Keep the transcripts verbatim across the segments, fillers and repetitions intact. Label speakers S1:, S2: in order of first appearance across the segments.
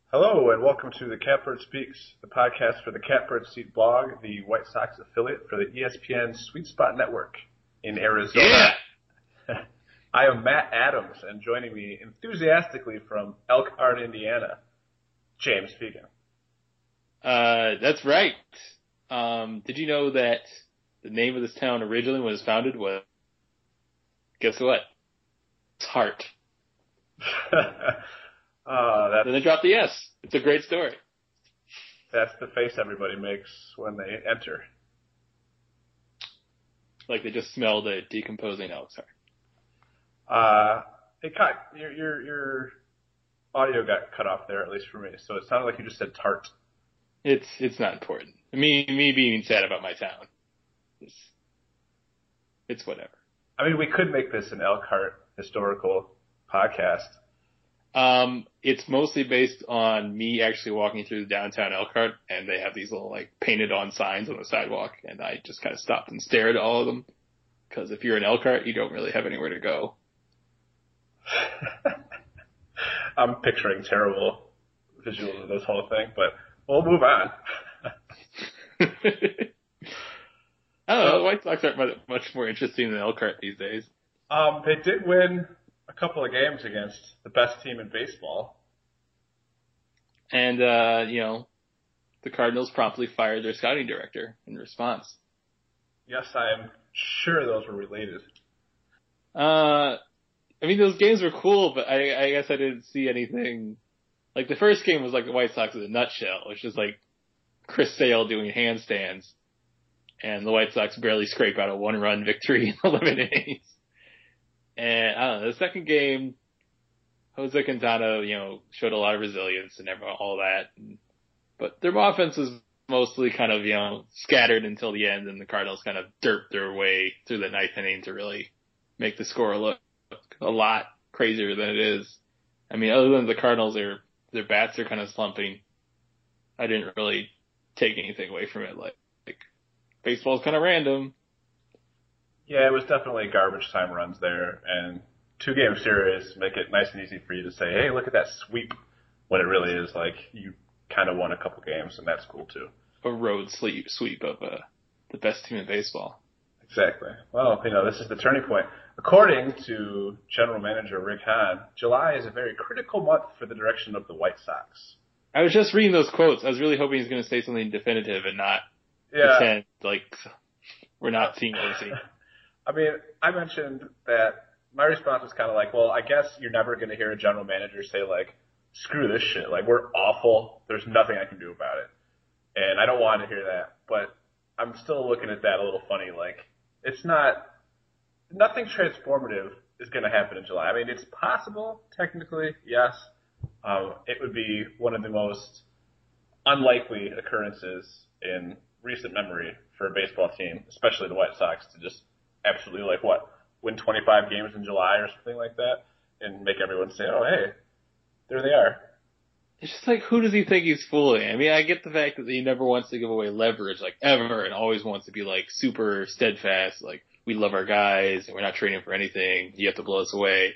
S1: Hello and welcome to the Catbird Speaks, the podcast for the Catbird Seat blog, the White Sox affiliate for the E S P N Sweet Spot Network in Arizona.
S2: Yeah.
S1: I am Matt Adams, and joining me enthusiastically from Elkhart, Indiana, James Fegan.
S2: Uh, that's right. Um, did you know that the name of this town originally when it was founded was, guess what? It's Hart.
S1: uh, that's,
S2: then they dropped the S. It's a great story.
S1: That's the face everybody makes when they enter.
S2: Like they just smelled a decomposing elk. Sorry.
S1: Uh, hey, cut. Your, your, your audio got cut off there, at least for me, so it sounded like you just said tart.
S2: It's it's not important. Me me being sad about my town. It's, it's whatever.
S1: I mean, we could make this an Elkhart historical podcast.
S2: Um, it's mostly based on me actually walking through the downtown Elkhart, and they have these little like painted on signs on the sidewalk, and I just kind of stopped and stared at all of them. Because if you're in Elkhart, you don't really have anywhere to go.
S1: I'm picturing terrible visuals of this whole thing, but we'll move on.
S2: I don't know, the White Sox aren't much more interesting than Elkhart these days.
S1: Um, they did win a couple of games against the best team in baseball.
S2: And, uh, you know, the Cardinals promptly fired their scouting director in response.
S1: Yes, I'm sure those were related.
S2: Uh, I mean, those games were cool, but I, I guess I didn't see anything. Like, the first game was like the White Sox in a nutshell, which is like Chris Sale doing handstands, and the White Sox barely scrape out a one-run victory in eleven innings. And, I don't know, the second game, Jose Quintana, you know, showed a lot of resilience and all that. But their offense was mostly kind of, you know, scattered until the end, and the Cardinals kind of derped their way through the ninth inning to really make the score look a lot crazier than it is. I mean, other than the Cardinals, their their bats are kind of slumping. I didn't really take anything away from it. Like, like baseball's kind of random.
S1: Yeah, it was definitely garbage time runs there, and two-game series make it nice and easy for you to say, hey, look at that sweep, when it really is like you kind of won a couple games, and that's cool too.
S2: A road sweep, sweep of uh, the best team in baseball.
S1: Exactly. Well, you know, this is the turning point. According to General Manager Rick Hahn, July is a very critical month for the direction of the White Sox.
S2: I was just reading those quotes. I was really hoping he's going to say something definitive and not
S1: yeah.
S2: pretend like we're not seeing Ozzy.
S1: I mean, I mentioned that my response was kind of like, well, I guess you're never going to hear a general manager say, like, screw this shit. Like, we're awful. There's nothing I can do about it. And I don't want to hear that. But I'm still looking at that a little funny. Like, it's not – nothing transformative is going to happen in July. I mean, it's possible, technically, yes. Um, it would be one of the most unlikely occurrences in recent memory for a baseball team, especially the White Sox, to just absolutely, like, what, win twenty-five games in July or something like that and make everyone say, oh, hey, there they are.
S2: It's just like, who does he think he's fooling? I mean, I get the fact that he never wants to give away leverage, like, ever, and always wants to be, like, super steadfast, like, we love our guys, and we're not trading for anything, you have to blow us away.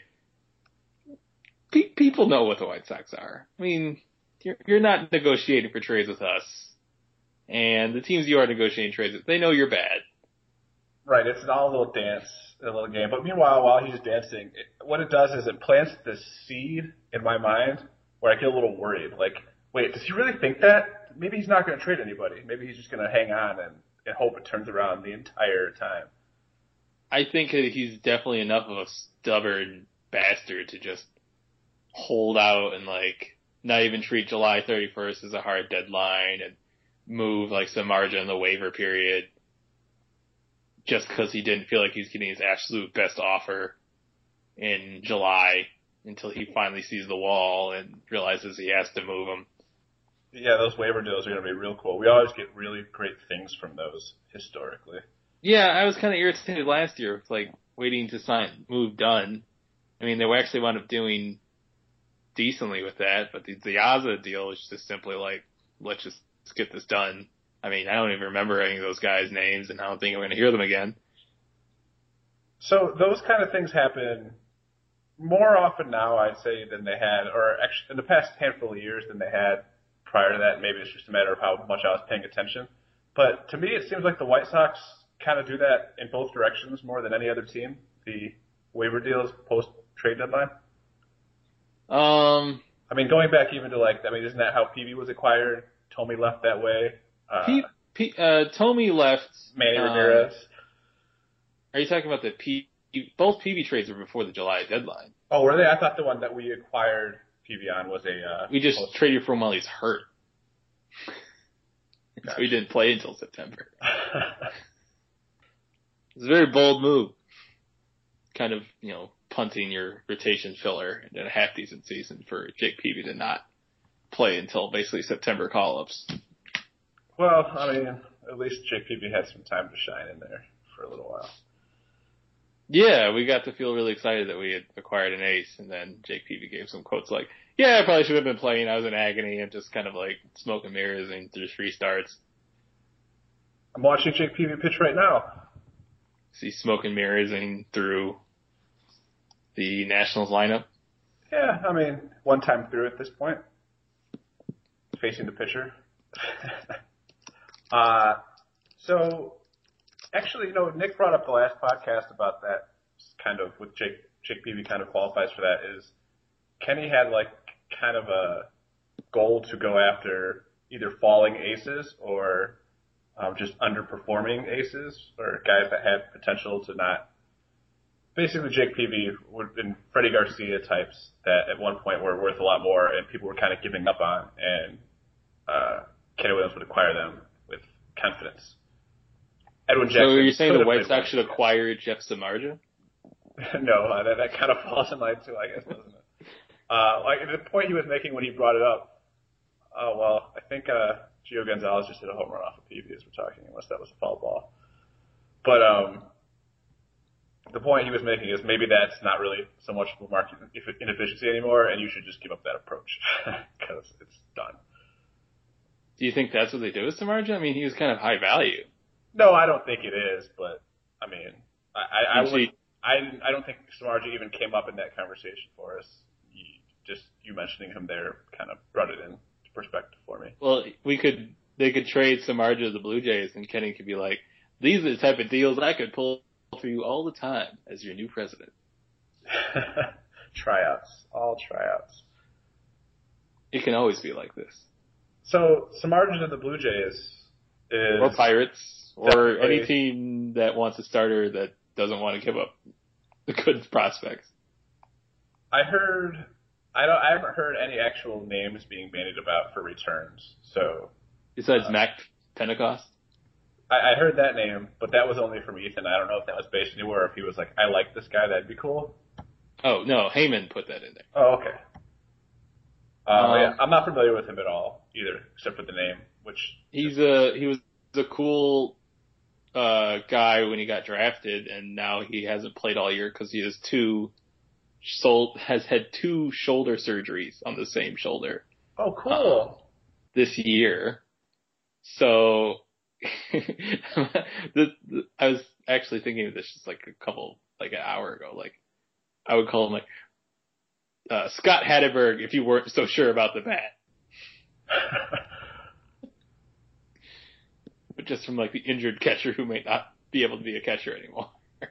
S2: Pe- people know what the White Sox are. I mean, you're, you're not negotiating for trades with us, and the teams you are negotiating trades with, they know you're bad.
S1: Right, it's all a little dance, a little game. But meanwhile, while he's dancing, it, what it does is it plants this seed in my mind where I get a little worried. Like, wait, does he really think that? Maybe he's not going to trade anybody. Maybe he's just going to hang on and, and hope it turns around the entire time.
S2: I think that he's definitely enough of a stubborn bastard to just hold out and, like, not even treat July thirty-first as a hard deadline and move, like, some margin in the waiver period, just because he didn't feel like he was getting his absolute best offer in July until he finally sees the wall and realizes he has to move him.
S1: Yeah, those waiver deals are going to be real cool. We always get really great things from those historically.
S2: Yeah, I was kind of irritated last year with, like, waiting to sign, move done. I mean, they were actually wound up doing decently with that, but the, the Aza deal is just simply like, let's just get this done. I mean, I don't even remember any of those guys' names, and I don't think I'm going to hear them again.
S1: So those kind of things happen more often now, I'd say, than they had, or actually in the past handful of years than they had prior to that. Maybe it's just a matter of how much I was paying attention. But to me, it seems like the White Sox kind of do that in both directions more than any other team. The waiver deals post trade deadline.
S2: Um,
S1: I mean, going back even to like, I mean, isn't that how P B was acquired? Tommy left that way. Uh,
S2: P, P, uh, Tommy left.
S1: Manny
S2: um,
S1: Ramirez.
S2: Are you talking about the P? Both P B trades were before the July deadline.
S1: Oh, were they? I thought the one that we acquired P B on was a. Uh,
S2: we just
S1: post-
S2: traded for him while he's hurt. Gotcha. So he didn't play until September. It's a very bold move. Kind of, you know, punting your rotation filler in a half decent season for Jake Peavy to not play until basically September call-ups.
S1: Well, I mean, at least Jake Peavy had some time to shine in there for a little while.
S2: Yeah, we got to feel really excited that we had acquired an ace, and then Jake Peavy gave some quotes like, yeah, I probably should have been playing. I was in agony and just kind of like smoke and mirrors and through three starts.
S1: I'm watching Jake Peavy pitch right now.
S2: See smoke and mirrors and through the Nationals lineup?
S1: Yeah, I mean, one time through at this point. Facing the pitcher. uh, so, actually, you know, Nick brought up the last podcast about that kind of, with Jake, Jake Peavy kind of qualifies for that, is Kenny had like kind of a goal to go after either falling aces or um, just underperforming aces or guys that had potential to not. Basically, Jake Peavy and Freddie Garcia types that at one point were worth a lot more and people were kind of giving up on, and uh, Kenny Williams would acquire them with confidence. Edwin Jackson.
S2: So you're saying the White Sox should acquire Jeff Samardzija?
S1: No, uh, that, that kind of falls in line too, I guess, doesn't it? Uh, like the point he was making when he brought it up, uh, well, I think uh, Gio Gonzalez just hit a home run off of Peavy as we're talking, unless that was a foul ball. But um, the point he was making is maybe that's not really so much of a market inefficiency anymore, and you should just give up that approach because it's done.
S2: Do you think that's what they do with Samardzija? I mean, he was kind of high value.
S1: No, I don't think it is, but I mean, I I, I, would,
S2: See,
S1: I, I don't think Samardzija even came up in that conversation for us. You, just you mentioning him there kind of brought it into perspective for me.
S2: Well, we could they could trade Samardzija to the Blue Jays, and Kenny could be like, "These are the type of deals I could pull for you all the time as your new president."
S1: Tryouts, all tryouts.
S2: It can always be like this.
S1: So Samardzija to the Blue Jays is
S2: or Pirates, or any team that wants a starter that doesn't want to give up the good prospects.
S1: I heard, I don't, I haven't heard any actual names being bandied about for returns. So
S2: besides
S1: uh,
S2: Mac Pentecost,
S1: I, I heard that name, but that was only from Ethan. I don't know if that was based anywhere, or if he was like, I like this guy, that'd be cool.
S2: Oh no, Heyman put that in there.
S1: Oh, okay. Um,
S2: Um,
S1: yeah, I'm not familiar with him at all either, except for the name, which
S2: he's a he was a cool uh guy when he got drafted, and now he hasn't played all year because he has two sol- has had two shoulder surgeries on the same shoulder.
S1: Oh, cool.
S2: Um, this year, so the, the, I was actually thinking of this just like a couple like an hour ago. Like I would call him like. Uh, Scott Hatteberg, if you weren't so sure about the bat. But just from like the injured catcher who may not be able to be a catcher anymore.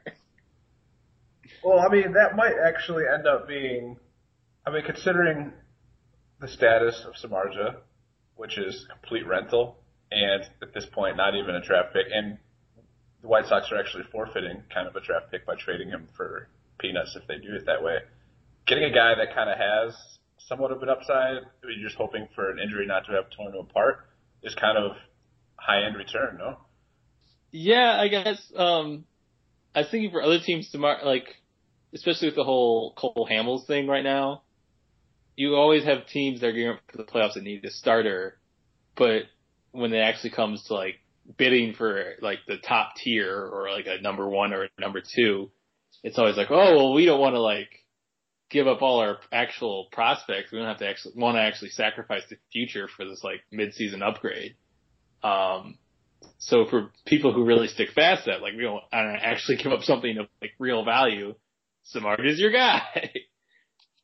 S1: Well, I mean, that might actually end up being, I mean, considering the status of Samardzija, which is complete rental, and at this point not even a draft pick, and the White Sox are actually forfeiting kind of a draft pick by trading him for peanuts if they do it that way. Getting a guy that kind of has somewhat of an upside, you're just hoping for an injury not to have torn him apart, is kind of high-end return, no?
S2: Yeah, I guess. Um, I was thinking for other teams to mar- like, especially with the whole Cole Hamels thing right now, you always have teams that are gearing up for the playoffs that need a starter, but when it actually comes to like bidding for like the top tier or like a number one or a number two, it's always like, oh, well, we don't want to like give up all our actual prospects. We don't have to actually want to actually sacrifice the future for this like mid-season upgrade. Um, so for people who really stick fast at like we don't, I don't know, actually give up something of like real value, Samardzija is your guy.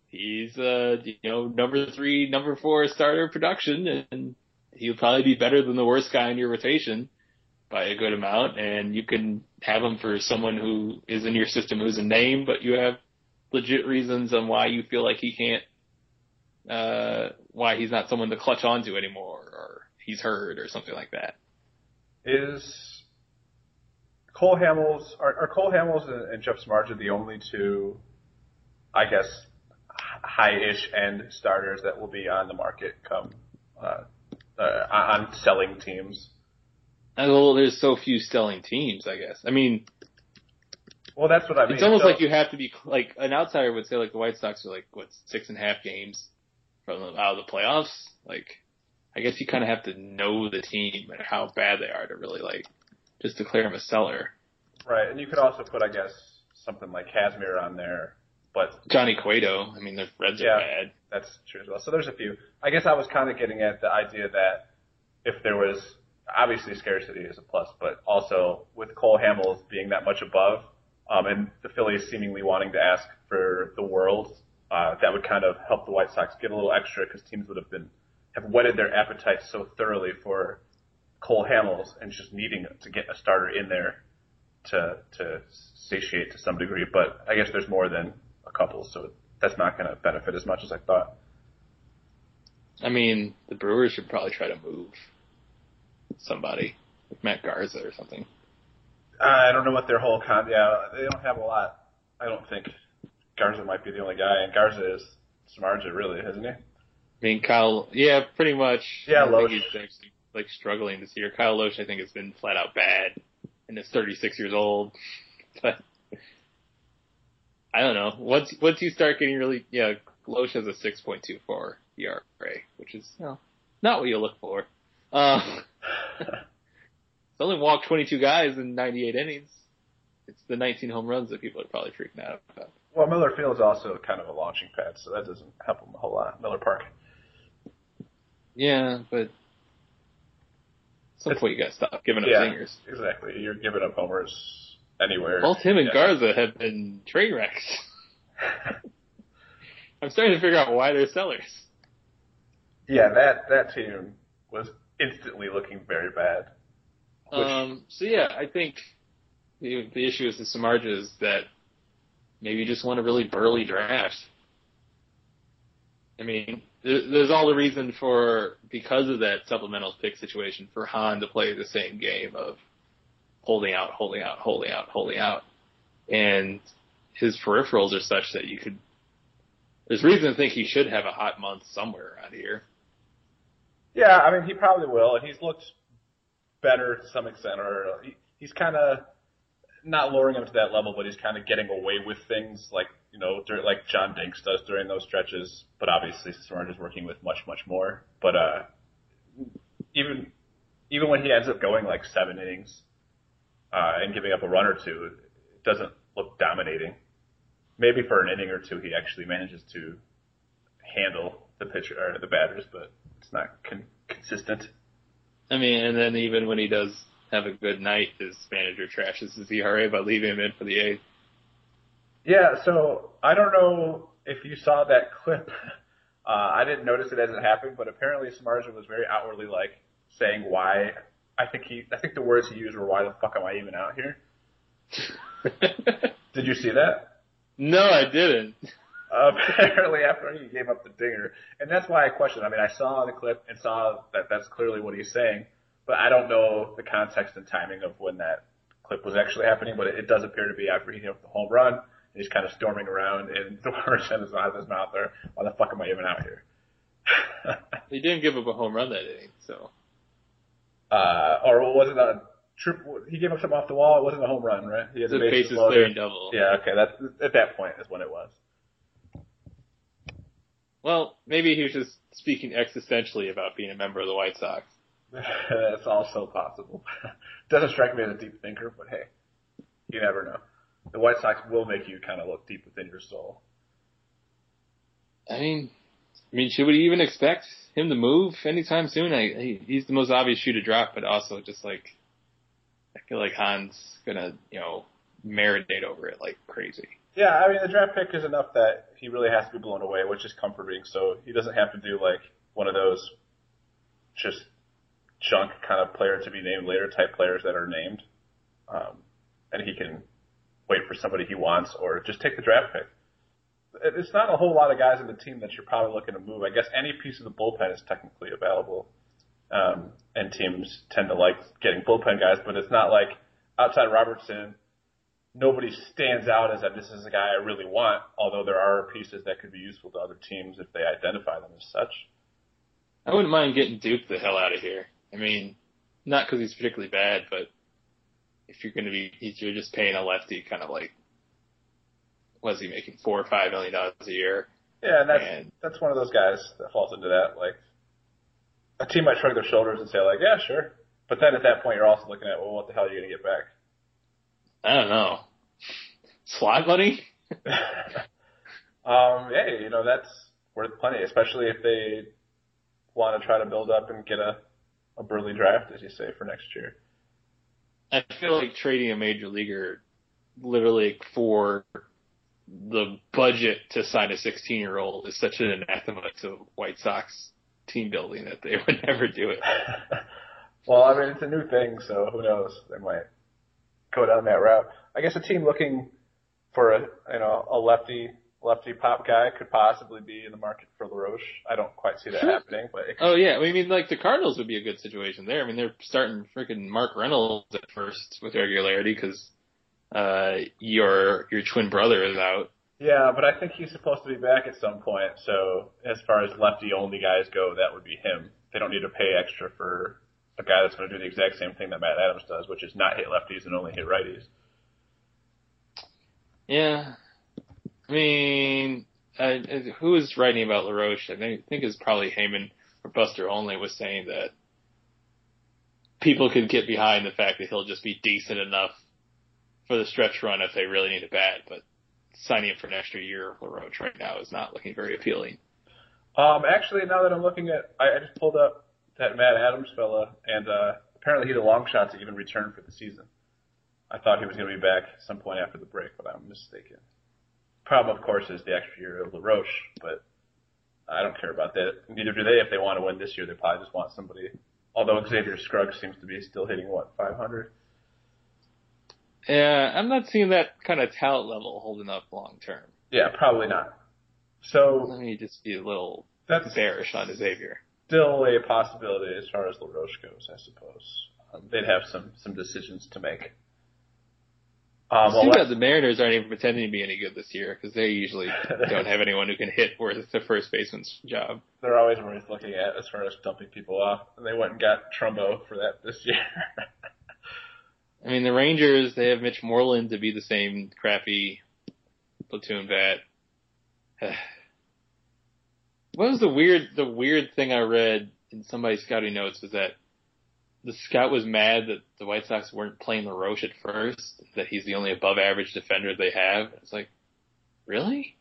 S2: he's uh you know number three, number four starter production, and he'll probably be better than the worst guy in your rotation by a good amount. And you can have him for someone who is in your system who's a name, but you have legit reasons on why you feel like he can't, uh why he's not someone to clutch onto anymore, or he's hurt or something like that.
S1: Is Cole Hamels are, are Cole Hamels and, and Jeff Samardzija the only two, I guess, high-ish end starters that will be on the market come uh, uh, on selling teams?
S2: Well, there's so few selling teams, I guess. I mean,
S1: well, that's what I mean.
S2: It's almost
S1: so,
S2: like you have to be like an outsider would say, like the White Sox are like what six and a half games from the, out of the playoffs. Like, I guess you kind of have to know the team and how bad they are to really like just declare them a seller.
S1: Right, and you could also put, I guess, something like Kazmir on there, but
S2: Johnny Cueto. I mean, the Reds
S1: yeah,
S2: are bad.
S1: That's true as well. So there's a few. I guess I was kind of getting at the idea that if there was obviously scarcity is a plus, but also with Cole Hamels being that much above, um, and the Phillies seemingly wanting to ask for the world, uh, that would kind of help the White Sox get a little extra because teams would have been have whetted their appetite so thoroughly for Cole Hamels and just needing to get a starter in there to to satiate to some degree. But I guess there's more than a couple, so that's not going to benefit as much as I thought.
S2: I mean, the Brewers should probably try to move somebody, like Matt Garza or something.
S1: I don't know what their whole con. Yeah, they don't have a lot. I don't think Garza might be the only guy, and Garza is Samardzija, really, isn't he?
S2: I mean, Kyle, yeah, pretty much.
S1: Yeah,
S2: I
S1: Loesch.
S2: think he's actually, like, struggling this year. Kyle Loesch, I think, has been flat out bad, and is thirty-six years old. But I don't know. Once once you start getting really, yeah, Loesch has a six point two four E R A, which is, you know, not what you look for. Uh, He's only walked twenty-two guys in ninety-eight innings. It's the nineteen home runs that people are probably freaking out about.
S1: Well, Miller Field is also kind of a launching pad, so that doesn't help him a whole lot. Miller Park.
S2: Yeah, but at some
S1: It's,
S2: point you gotta stop giving up
S1: yeah,
S2: zingers.
S1: Exactly. You're giving up homers anywhere.
S2: Both him and
S1: yeah.
S2: Garza have been train wrecks. I'm starting to figure out why they're sellers.
S1: Yeah, that that team was instantly looking very bad. Which,
S2: Um, so yeah, I think the, the issue is the Samardzija is that maybe you just want a really burly draft. I mean, there, there's all the reason for, because of that supplemental pick situation, for Hahn to play the same game of holding out, holding out, holding out, holding out. And his peripherals are such that you could, there's reason to think he should have a hot month somewhere around here.
S1: Yeah, I mean, he probably will, and he's looked better to some extent, or he, he's kind of not lowering him to that level, but he's kind of getting away with things like, you know, like John Dinks does during those stretches, but obviously Smart is working with much, much more. But uh, even even when he ends up going like seven innings uh, and giving up a run or two, it doesn't look dominating. Maybe for an inning or two he actually manages to handle the pitcher or the batters, but it's not con- consistent.
S2: I mean, and then even when he does have a good night, his manager trashes his E R A by leaving him in for the eighth.
S1: Yeah, so I don't know if you saw that clip. Uh, I didn't notice it as it happened, but apparently Samardzija was very outwardly like saying why. I think he, I think the words he used were, "Why the fuck am I even out here?" Did you see that?
S2: No, I didn't.
S1: Uh, apparently after he gave up the dinger, and that's why I questioned. I mean, I saw the clip and saw that that's clearly what he's saying, but I don't know the context and timing of when that clip was actually happening. But it, it does appear to be after he hit the home run. He's kind of storming around, and the words in his out of his mouth are, "Why the fuck am I even out here?"
S2: He didn't give up a home run that inning, so.
S1: Uh, or was it a trip? He gave up something off the wall. It wasn't a home run, right? He had
S2: the
S1: the bases
S2: bases
S1: loaded.
S2: clearing double.
S1: Yeah, okay. That's at that point is when it was.
S2: Well, maybe he was just speaking existentially about being a member of the White Sox.
S1: That's also possible. Doesn't strike me as a deep thinker, but hey, you never know. The White Sox will make you kind of look deep within your soul.
S2: I mean, I mean, should we even expect him to move anytime soon? I, he, he's the most obvious shoe to drop, but also just like, I feel like Hahn's gonna, you know, marinate over it like crazy.
S1: Yeah, I mean, the draft pick is enough that he really has to be blown away, which is comforting. So he doesn't have to do like one of those just junk kind of player to be named later type players that are named. Um, and he can wait for somebody he wants or just take the draft pick. It's not a whole lot of guys in the team that you're probably looking to move. I guess any piece of the bullpen is technically available. Um, and teams tend to like getting bullpen guys, but it's not like outside Robertson, nobody stands out as that this is a guy I really want, although there are pieces that could be useful to other teams if they identify them as such.
S2: I wouldn't mind getting Duke the hell out of here. I mean, not because he's particularly bad, but if you're going to be, if you're just paying a lefty kind of like, was he making four or five million dollars a year?
S1: Yeah, and that's,
S2: and,
S1: that's one of those guys that falls into that. Like, a team might shrug their shoulders and say like, yeah, sure. But then at that point, you're also looking at, well, what the hell are you going to get back?
S2: I don't know. Slot money?
S1: um, hey, you know, that's worth plenty, especially if they want to try to build up and get a, a Burley draft, as you say, for next year.
S2: I feel like trading a major leaguer literally for the budget to sign a sixteen-year-old is such an anathema to White Sox team building that they would never do it.
S1: Well, I mean, it's a new thing, so who knows? They might go down that route. I guess a team looking for a, you know, a lefty, lefty pop guy could possibly be in the market for LaRoche. I don't quite see that
S2: Sure.
S1: happening, but it could.
S2: Oh yeah, I mean, like the Cardinals would be a good situation there. I mean, they're starting freaking Mark Reynolds at first with regularity because uh, your your twin brother is out.
S1: Yeah, but I think he's supposed to be back at some point. So as far as lefty-only guys go, that would be him. They don't need to pay extra for a guy that's going to do the exact same thing that Matt Adams does, which is not hit lefties and only hit righties.
S2: Yeah, I mean, uh, who was writing about LaRoche? I think it's probably Heyman or Buster Olney was saying that people could get behind the fact that he'll just be decent enough for the stretch run if they really need a bat, but signing him for an extra year of LaRoche right now is not looking very appealing.
S1: Um, actually, now that I'm looking at, I, I just pulled up that Matt Adams fella, and uh, apparently he's a long shot to even return for the season. I thought he was going to be back at some point after the break, but I'm mistaken. Problem, of course, is the extra year of LaRoche, but I don't care about that. Neither do they if they want to win this year. They probably just want somebody, although Xavier Scruggs seems to be still hitting, what, five hundred?
S2: Yeah, I'm not seeing that kind of talent level holding up long term.
S1: Yeah, probably not. So
S2: let me just be a little
S1: that's
S2: bearish on Xavier.
S1: Still a possibility as far as LaRoche goes, I suppose. Um, they'd have some, some decisions to make. Um,
S2: Too bad the Mariners aren't even pretending to be any good this year because they usually don't have anyone who can hit worth the first baseman's job.
S1: They're always worth looking at as far as dumping people off. And they went and got Trumbo for that this year.
S2: I mean, the Rangers, they have Mitch Moreland to be the same crappy platoon bat. What was the weird, the weird thing I read in somebody's scouting notes was that the scout was mad that the White Sox weren't playing LaRoche at first, that he's the only above average defender they have. It's like, really?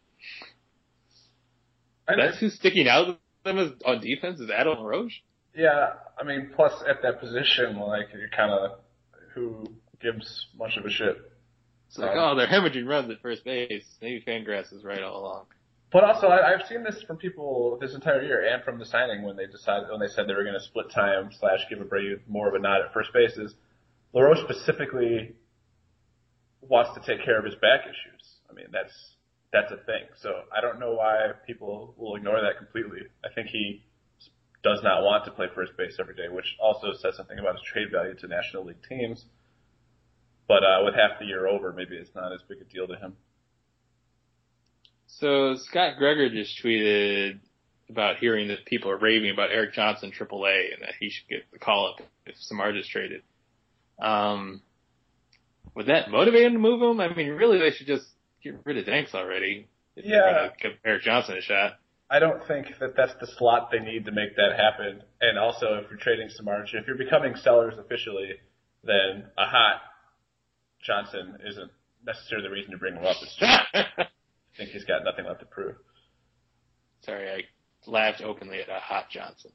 S2: That's who's sticking out with them as, on defense is Adam LaRoche?
S1: Yeah, I mean, plus at that position, like, you're kind of, who gives much of a shit?
S2: It's like, um, oh, they're hemorrhaging runs at first base. Maybe Fangrass is right all along.
S1: But also, I, I've seen this from people this entire year, and from the signing when they decided when they said they were going to split time slash give Abreu more of a nod at first bases. LaRoche specifically wants to take care of his back issues. I mean, that's that's a thing. So I don't know why people will ignore that completely. I think he does not want to play first base every day, which also says something about his trade value to National League teams. But uh, with half the year over, maybe it's not as big a deal to him.
S2: So Scott Greger just tweeted about hearing that people are raving about Eric Johnson triple A and that he should get the call up if Samar is traded. Um, would that motivate him to move him? I mean, really, they should just get rid of Danks already. If
S1: yeah.
S2: They're gonna give Eric Johnson a shot.
S1: I don't think that that's the slot they need to make that happen. And also, if you're trading Samardzija, if you're becoming sellers officially, then a hot Johnson isn't necessarily the reason to bring him up. It's just, I think he's got nothing left to prove.
S2: Sorry, I laughed openly at a hot Johnson.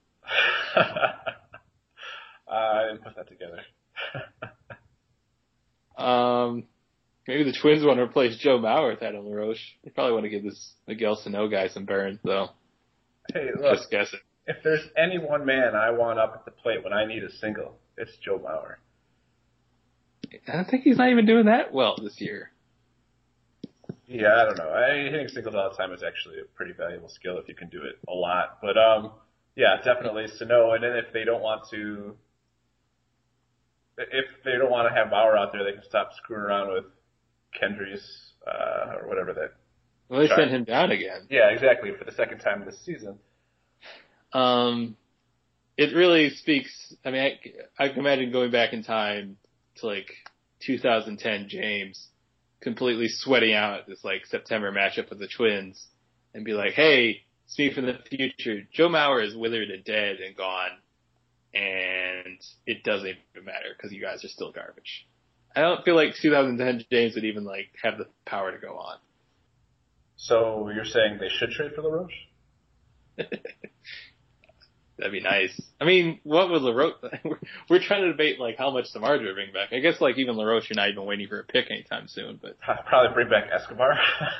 S1: uh, I didn't put that together.
S2: um, maybe the Twins want to replace Joe Mauer with Adam LaRoche. They probably want to give this Miguel Sano guy some burn, though.
S1: Hey, look,
S2: just guessing.
S1: If there's any one man I want up at the plate when I need a single, it's Joe Mauer.
S2: I don't think he's not even doing that well this year.
S1: Yeah, I don't know. I hitting singles all the time is actually a pretty valuable skill if you can do it a lot. But um, yeah, definitely Sano. And then if they don't want to, if they don't want to have Bauer out there, they can stop screwing around with Kendrys uh, or whatever that.
S2: Well, they sent him down again.
S1: Yeah, exactly, for the second time this season.
S2: Um, it really speaks. I mean, I, I can imagine going back in time to like two thousand ten James completely sweating out this like September matchup with the Twins and be like, hey, it's me from the future. Joe Mauer is withered and dead and gone, and it doesn't even matter because you guys are still garbage. I don't feel like two thousand ten James would even like have the power to go on.
S1: So you're saying they should trade for LaRoche?
S2: That'd be nice. I mean, what would LaRoche? We're trying to debate like how much Samardzija would bring back. I guess like even LaRoche, you're not even waiting for a pick anytime soon. But
S1: probably bring back Escobar.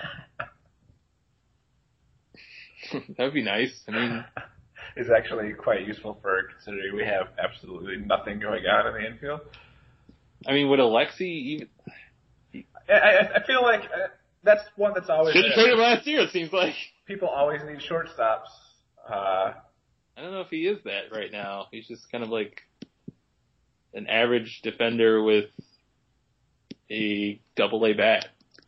S2: That would be nice. I mean,
S1: it's actually quite useful for considering we have absolutely nothing going on in the infield.
S2: I mean, would Alexi even?
S1: I, I, I feel like uh, that's one that's always.
S2: Should have traded last year. It seems like
S1: people always need shortstops. Uh,
S2: I don't know if he is that right now. He's just kind of like an average defender with a double A bat.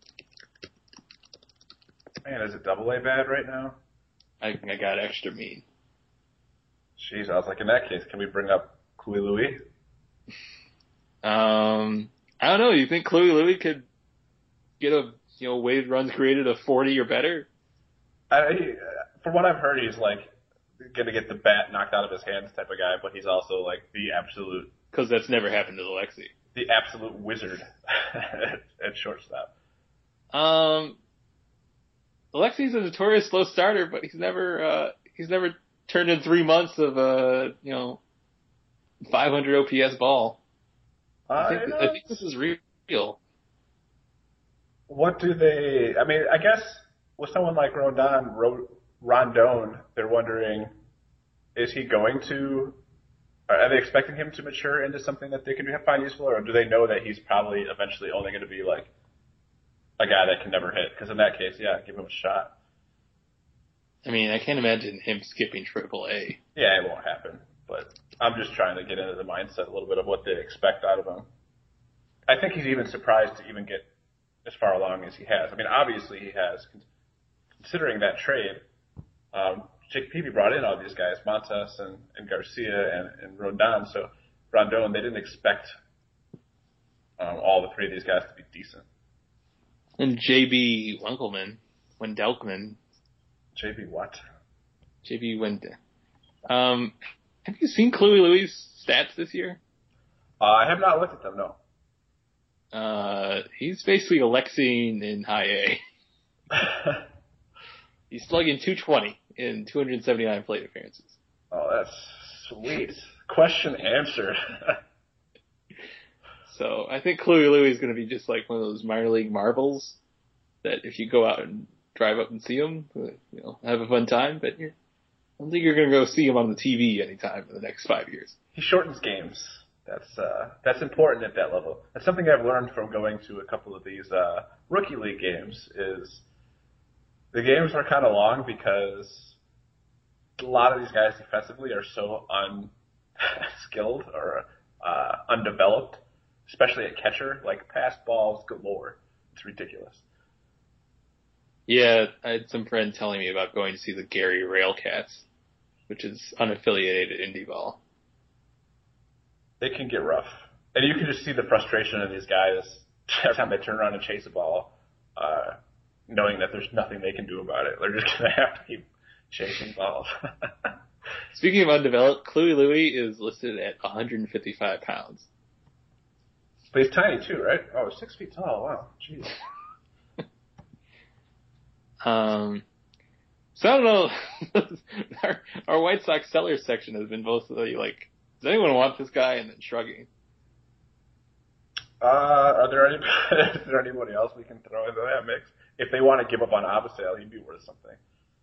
S1: Man, is it double A bad right now?
S2: I, I got extra mean.
S1: Jeez, I was like, in that case, can we bring up Chloe Louis?
S2: Um, I don't know. You think Chloe Louis could get a, you know, weighted runs created of forty or better?
S1: I, from what I've heard, he's like going to get the bat knocked out of his hands type of guy, but he's also like the absolute.
S2: Because that's never happened to Alexi.
S1: The absolute wizard at, at shortstop.
S2: Um, Alexi's a notorious slow starter, but he's never, uh, he's never turned in three months of, uh, you know, five hundred O P S ball. I think, I, I think this is real.
S1: What do they, I mean, I guess with someone like Rondon, Rondon, they're wondering, is he going to, are they expecting him to mature into something that they can find useful, or do they know that he's probably eventually only going to be like a guy that can never hit? Because in that case, yeah, give him a shot.
S2: I mean, I can't imagine him skipping triple A.
S1: Yeah, it won't happen. But I'm just trying to get into the mindset a little bit of what they expect out of him. I think he's even surprised to even get as far along as he has. I mean, obviously he has. Considering that trade, um, Jake Peavy brought in all these guys, Montas and, and Garcia and, and Rondon. So Rondon, they didn't expect um, all the three of these guys to be decent.
S2: And J B Winkelman, Wendelkman.
S1: J B what?
S2: J B Wendell. Um, have you seen Chloe Louis' stats this year?
S1: Uh, I have not looked at them, no.
S2: Uh, he's basically Alexi in high A. He's slugging two twenty in two hundred seventy-nine plate appearances.
S1: Oh, that's sweet. Question answered.
S2: So I think Chloe Louis is going to be just like one of those minor league marbles that if you go out and drive up and see him, you know, have a fun time, but you're, I don't think you're going to go see him on the T V anytime in the next five years.
S1: He shortens games. That's uh, that's important at that level. That's something I've learned from going to a couple of these uh, rookie league games. Is the games are kind of long because a lot of these guys defensively are so unskilled or uh, undeveloped, especially at catcher. Like pass balls galore. It's ridiculous.
S2: Yeah, I had some friend telling me about going to see the Gary Railcats, which is unaffiliated indie ball.
S1: They can get rough. And you can just see the frustration in these guys every time they turn around and chase a ball, uh, knowing that there's nothing they can do about it. They're just going to have to keep chasing balls.
S2: Speaking of undeveloped, Chloe Louis is listed at one hundred fifty-five pounds.
S1: But he's tiny too, right? Oh, six feet tall. Wow. Jeez.
S2: Um, so I don't know. our, our White Sox sellers section has been mostly like, does anyone want this guy? And then shrugging.
S1: Uh, are there any, is there anybody else we can throw into that mix? If they want to give up on Abbasale, he'd be worth something.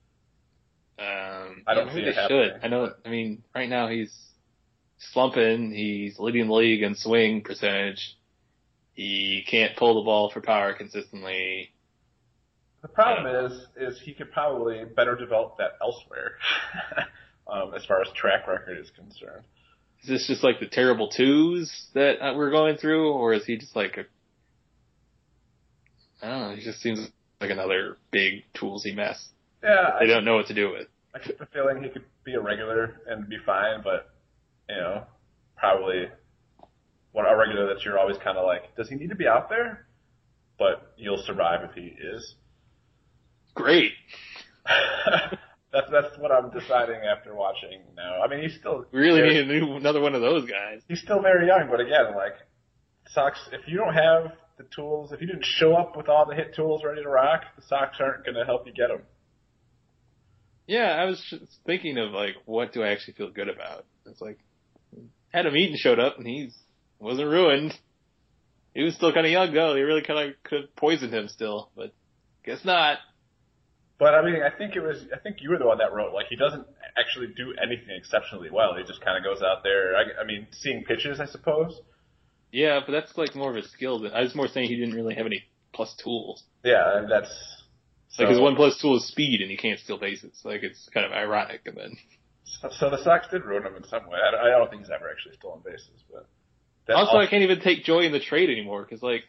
S2: Um,
S1: I don't
S2: yeah,
S1: see
S2: maybe
S1: it
S2: they
S1: happening.
S2: should. I know. I mean, right now he's slumping. He's leading the league in swing percentage. He can't pull the ball for power consistently.
S1: The problem is, is he could probably better develop that elsewhere, um, as far as track record is concerned.
S2: Is this just like the terrible twos that uh, we're going through, or is he just like a? I don't know. He just seems like another big toolsy mess.
S1: Yeah,
S2: They
S1: I,
S2: don't know what to do with.
S1: I get the feeling he could be a regular and be fine, but you know, probably one a regular that you're always kind of like, does he need to be out there? But you'll survive if he is.
S2: Great.
S1: that's that's what I'm deciding after watching now. I mean, he's still
S2: We really
S1: very,
S2: need a new, another one of those guys.
S1: he's still very young, but again, like Sox, if you don't have the tools, if you didn't show up with all the hit tools ready to rock, the Sox aren't going to help you get them.
S2: Yeah, I was just thinking of like, what do I actually feel good about? It's like, Adam Eaton showed up and he wasn't ruined. He was still kind of young though. They really kind of could have poisoned him still, but guess not.
S1: But I mean, I think it was, I think you were the one that wrote, like, he doesn't actually do anything exceptionally well. He just kind of goes out there. I, I mean, seeing pitches, I suppose.
S2: Yeah, but that's like more of a skill. Than, I was more saying he didn't really have any plus tools.
S1: Yeah, and that's so,
S2: Like his one plus tool is speed, and he can't steal bases. Like it's kind of ironic. And then
S1: so, so the Sox did ruin him in some way. I, don't- I don't think he's ever actually stolen bases, but that
S2: also, I can't even take joy in the trade anymore because like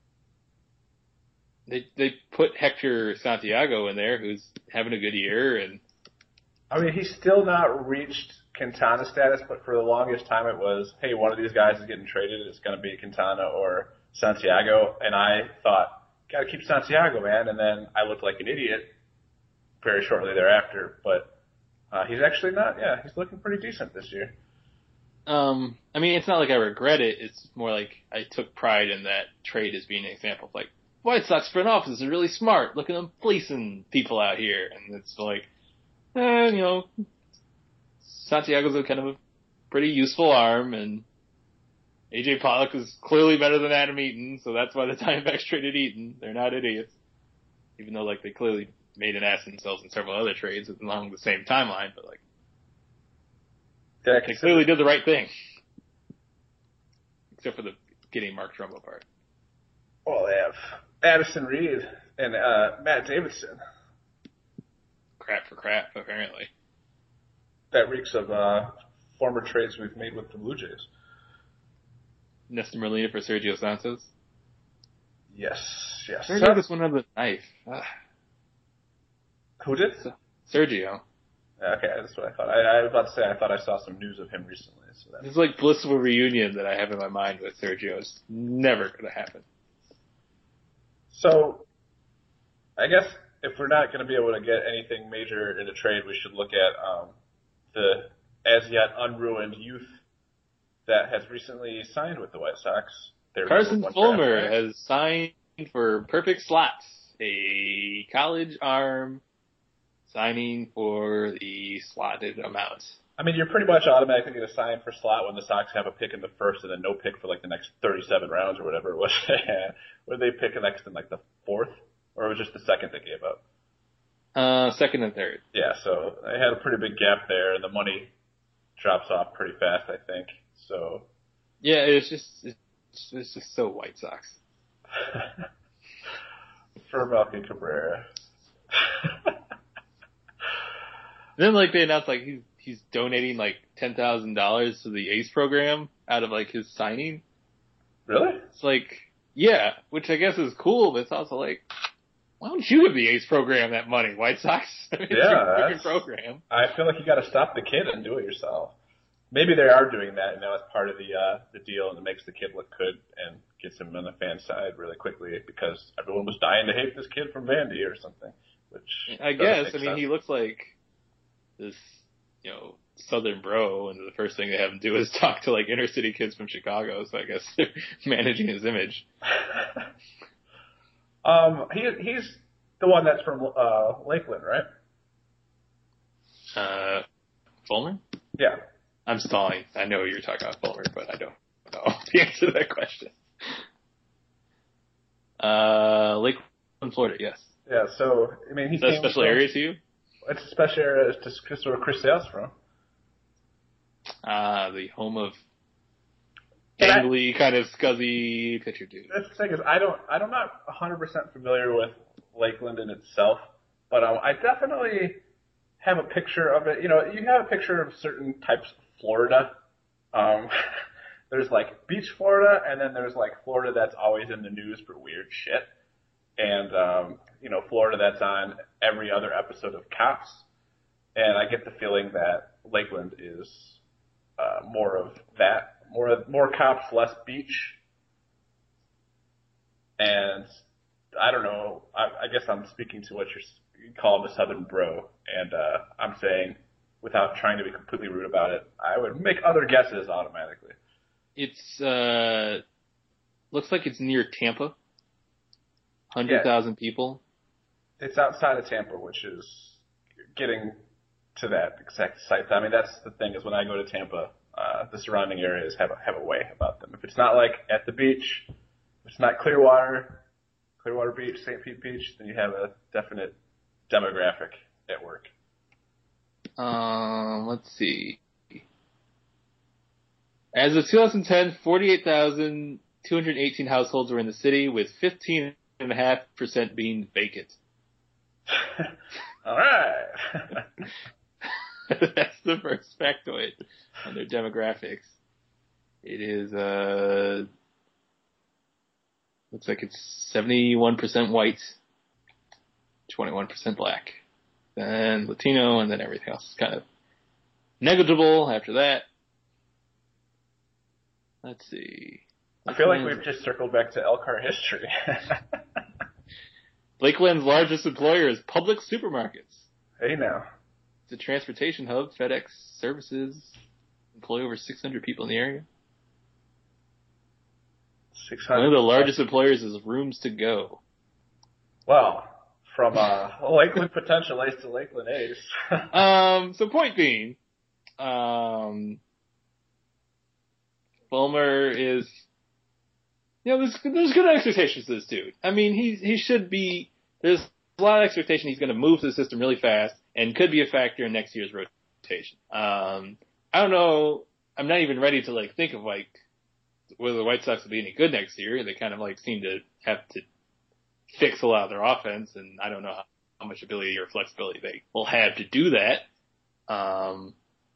S2: they they put Hector Santiago in there, who's having a good year, and
S1: I mean, he's still not reached Quintana status, but for the longest time it was, hey, one of these guys is getting traded. It's going to be Quintana or Santiago, and I thought, got to keep Santiago, man. And then I looked like an idiot very shortly thereafter. But uh, he's actually not. Yeah, he's looking pretty decent this year.
S2: um, I mean, it's not like I regret it. It's more like I took pride in that trade as being an example of like White Sox front office is really smart. Look at them fleecing people out here, and it's like, eh, you know, Santiago's a kind of a pretty useful arm, and A J Pollock is clearly better than Adam Eaton, so that's why the Diamondbacks traded Eaton. They're not idiots. Even though, like, they clearly made an ass of themselves in several other trades along the same timeline, but, like,
S1: Yeah,
S2: they clearly did the right thing. Except for the getting Mark Trumbo part.
S1: Well, they have Addison Reed and uh, Matt Davidson.
S2: Crap for crap, apparently.
S1: That reeks of uh, former trades we've made with the Blue Jays.
S2: Nestor Molina for Sergio Santos.
S1: Yes, yes.
S2: Sergio just went under the knife. Ugh.
S1: Who did?
S2: Sergio.
S1: Okay, that's what I thought. I, I was about to say I thought I saw some news of him recently. So that...
S2: This is like blissful reunion that I have in my mind with Sergio. It's never going to happen.
S1: So, I guess if we're not going to be able to get anything major in a trade, we should look at um, the as yet unruined youth that has recently signed with the White Sox. Their
S2: Carson
S1: number one
S2: Fulmer
S1: draft pick.
S2: has signed for Perfect Slots, a college arm signing for the slotted amount.
S1: I mean, you're pretty much automatically going to sign for slot when the Sox have a pick in the first and then no pick for like the next thirty-seven rounds or whatever it was. Were they pick next in like the fourth? Or it was just the second they gave up?
S2: Uh, second and third.
S1: Yeah, so they had a pretty big gap there, and the money drops off pretty fast, I think. So
S2: Yeah, it's just it's, it's just so White Sox.
S1: for Melky Cabrera.
S2: Then like they announced like he's he's donating like ten thousand dollars to the ACE program out of like his signing.
S1: Really?
S2: It's like yeah, which I guess is cool, but it's also like, why don't you give the ACE program that money, White Sox? I mean,
S1: Yeah,
S2: it's your freaking
S1: that's-
S2: program.
S1: I feel like you got to stop the kid and do it yourself. Maybe they are doing that, and now it's part of the uh, the deal, and it makes the kid look good and gets him on the fan side really quickly because everyone was dying to hate this kid from Vandy or something. Which
S2: I
S1: doesn't
S2: guess.
S1: make
S2: I mean,
S1: sense.
S2: he looks like this, you know, Southern bro, and the first thing they have him do is talk to like inner city kids from Chicago. So I guess they're managing his image.
S1: um, he he's the one that's from uh, Lakeland, right?
S2: Uh, Fulmer?
S1: Yeah.
S2: I'm stalling. I know you're talking about Fulmer, but I don't know the answer to that question. Uh, Lakeland, Florida, yes.
S1: Yeah, so, I mean, he
S2: Is that a
S1: came
S2: special
S1: from,
S2: area to you?
S1: It's a special area to Chris, where Chris Sale's from.
S2: Ah, uh, the home of
S1: And
S2: gangly, kind of scuzzy pitcher dude.
S1: That's the thing is, I don't, I'm not one hundred percent familiar with Lakeland in itself, but um, I definitely have a picture of it. You know, you have a picture of certain types of Florida. Um, there's like beach Florida, and then there's like Florida that's always in the news for weird shit. And, um, you know, Florida that's on every other episode of Cops. And I get the feeling that Lakeland is uh, more of that. More, more Cops, less beach. And I don't know, I, I guess I'm speaking to what you're, you call the Southern bro. And uh, I'm saying, without trying to be completely rude about it, I would make other guesses automatically.
S2: It's, uh, looks like it's near Tampa. one hundred thousand yeah. people.
S1: It's outside of Tampa, which is getting to that exact site. I mean, that's the thing is when I go to Tampa, uh, the surrounding areas have a, have a way about them. If it's not like at the beach, if it's not Clearwater, Clearwater Beach, Saint Pete Beach, then you have a definite demographic at work.
S2: Um, let's see. As of two thousand ten, forty-eight thousand two hundred eighteen households were in the city, with fifteen and a half percent being vacant.
S1: All right.
S2: That's the first factoid on their demographics. It is, uh, looks like it's seventy-one percent white, twenty-one percent black, then Latino, and then everything else is kind of negligible after that. Let's see.
S1: I feel like we've just circled back to Elkhart history.
S2: Lakeland's largest employer is Publix Supermarkets.
S1: Hey now.
S2: It's a transportation hub. FedEx services employ over six hundred people in the area.
S1: six hundred.
S2: One of the largest employers is Rooms to Go.
S1: Well, from uh, Lakeland potential ace to Lakeland ace.
S2: um, so point being, um, Fulmer is, you know, there's, there's good expectations to this dude. I mean, he he should be, there's a lot of expectation he's going to move to the system really fast and could be a factor in next year's rotation. Um, I don't know, I'm not even ready to, like, think of, like, whether the White Sox will be any good next year. They kind of, like, seem to have to fix a lot of their offense, and I don't know how, how much ability or flexibility they will have to do that. Um,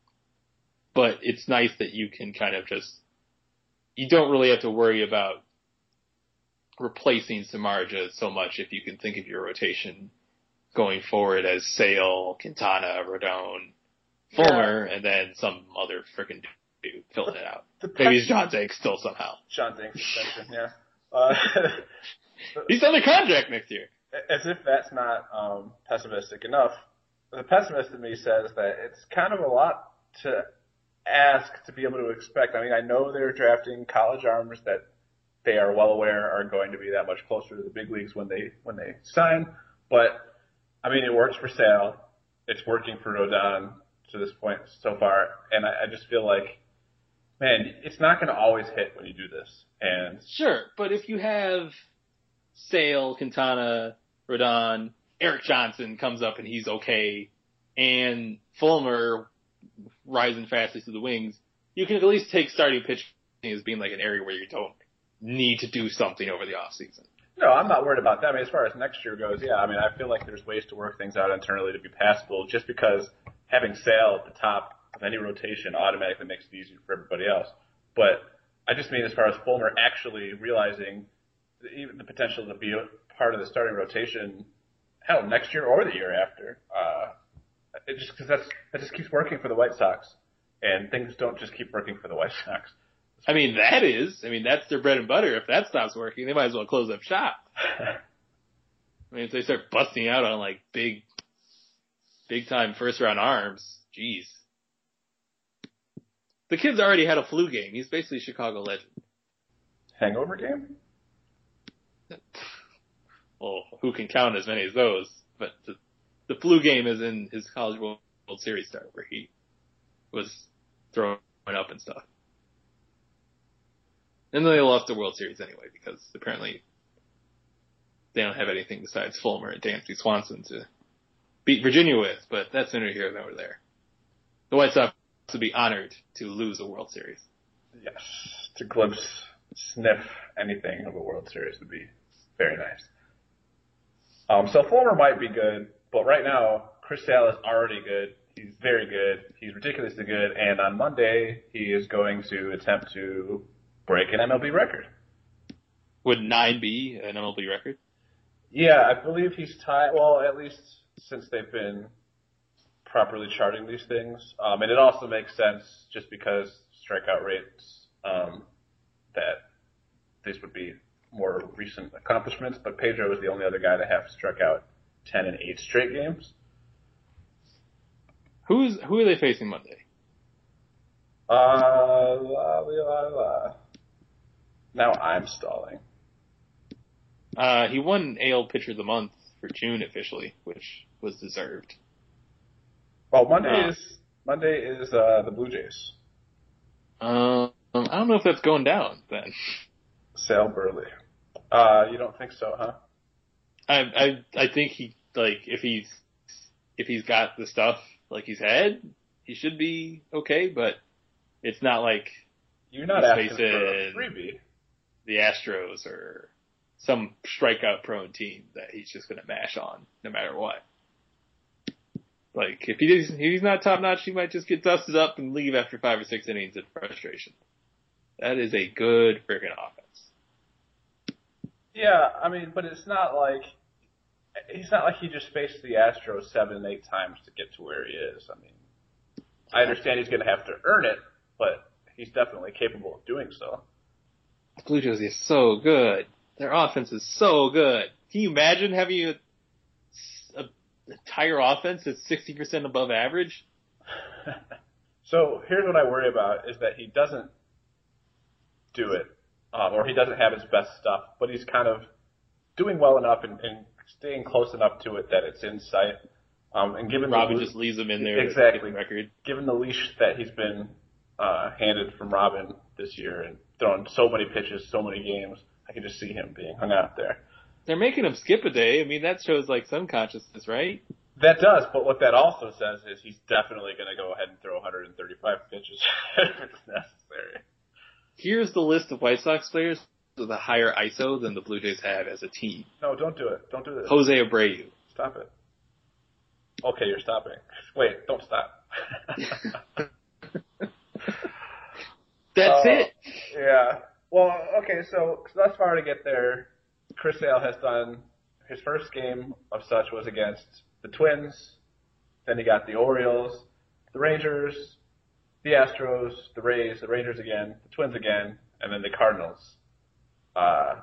S2: but it's nice that you can kind of just, you don't really have to worry about replacing Samardzija so much if you can think of your rotation going forward as Sale, Quintana, Rodon, Fulmer, yeah. and then some other frickin' dude filling it out. The Maybe it's John Danks still somehow.
S1: John Danks extension, yeah. Uh,
S2: He's under contract next year.
S1: As if that's not um, pessimistic enough, the pessimist in me says that it's kind of a lot to ask to be able to expect. I mean, I know they're drafting college arms that they are well aware are going to be that much closer to the big leagues when they when they sign. But I mean, it works for Sale. It's working for Rodon to this point so far, and I, I just feel like, man, it's not going to always hit when you do this. And
S2: sure, but if you have Sale, Quintana, Rodon, Eric Johnson comes up and he's okay, and Fulmer rising fastly to the wings, you can at least take starting pitching as being like an area where you don't need to do something over the off season.
S1: No, I'm not worried about that. I mean, as far as next year goes, yeah, I mean, I feel like there's ways to work things out internally to be passable, just because having Sale at the top of any rotation automatically makes it easier for everybody else. But I just mean as far as Fulmer actually realizing the, even the potential to be a part of the starting rotation, hell, next year or the year after. Uh, it just because that's that just keeps working for the White Sox, and things don't just keep working for the White Sox.
S2: I mean, that is. I mean, that's their bread and butter. If that stops working, they might as well close up shop. I mean, if they start busting out on, like, big, big-time first-round arms, geez. The kid's already had a flu game. He's basically a Chicago legend.
S1: Hangover game?
S2: Well, who can count as many as those? But the, the flu game is in his College World Series start, where he was throwing up and stuff. And then they lost the World Series anyway, because apparently they don't have anything besides Fulmer and Dansby Swanson to beat Virginia with, but that's neither here nor there. The White Sox would be honored to lose a World Series.
S1: Yes, to glimpse, sniff anything of a World Series would be very nice. Um, so Fulmer might be good, but right now, Chris Sale is already good. He's very good. He's ridiculously good. And on Monday, he is going to attempt to break an M L B record.
S2: Would nine be an M L B record?
S1: Yeah, I believe he's tied. Well, at least since they've been properly charting these things. Um, and it also makes sense just because strikeout rates, um, that these would be more recent accomplishments. But Pedro was the only other guy to have struck out ten and eight straight games.
S2: Who's who are they facing Monday?
S1: Uh, la, la, la. Now I'm stalling.
S2: Uh, he won A L Pitcher of the Month for June officially, which was deserved.
S1: Well, Monday
S2: uh,
S1: is Monday is uh, the Blue Jays.
S2: Um, I don't know if that's going down then.
S1: Sale Burley. Uh, you don't think so, huh?
S2: I I I think he like if he's if he's got the stuff like he's had, he should be okay, but it's not like
S1: you're not asking for a freebie.
S2: The Astros or some strikeout prone team that he's just gonna mash on no matter what. Like if he is, if he's not top notch, he might just get dusted up and leave after five or six innings in frustration. That is a good freaking offense.
S1: Yeah, I mean, but it's not like he's not like he just faced the Astros seven, eight times to get to where he is. I mean, I understand he's going to have to earn it, but he's definitely capable of doing so.
S2: The Blue Jays are so good. Their offense is so good. Can you imagine having a, a entire offense that's sixty percent above average?
S1: So here's what I worry about is that he doesn't do it, um, or he doesn't have his best stuff, but he's kind of doing well enough and, and staying close enough to it that it's in sight. Um, and given
S2: Robin
S1: the,
S2: just leaves him in there.
S1: Exactly.
S2: The record.
S1: Given the leash that he's been uh, handed from Robin this year and thrown so many pitches, so many games, I can just see him being hung out there.
S2: They're making him skip a day. I mean, that shows like some consciousness, right?
S1: That does, but what that also says is he's definitely going to go ahead and throw one hundred thirty-five pitches if it's necessary.
S2: Here's the list of White Sox players with a higher I S O than the Blue Jays have as a team.
S1: No, don't do it. Don't do this.
S2: Jose Abreu.
S1: Stop it. Okay, you're stopping. Wait, don't stop.
S2: That's uh, it.
S1: Yeah. Well, okay, so thus far to get there, Chris Sale has done his first game of such was against the Twins. Then he got the Orioles, the Rangers, the Astros, the Rays, the Rangers again, the Twins again, and then the Cardinals. Uh,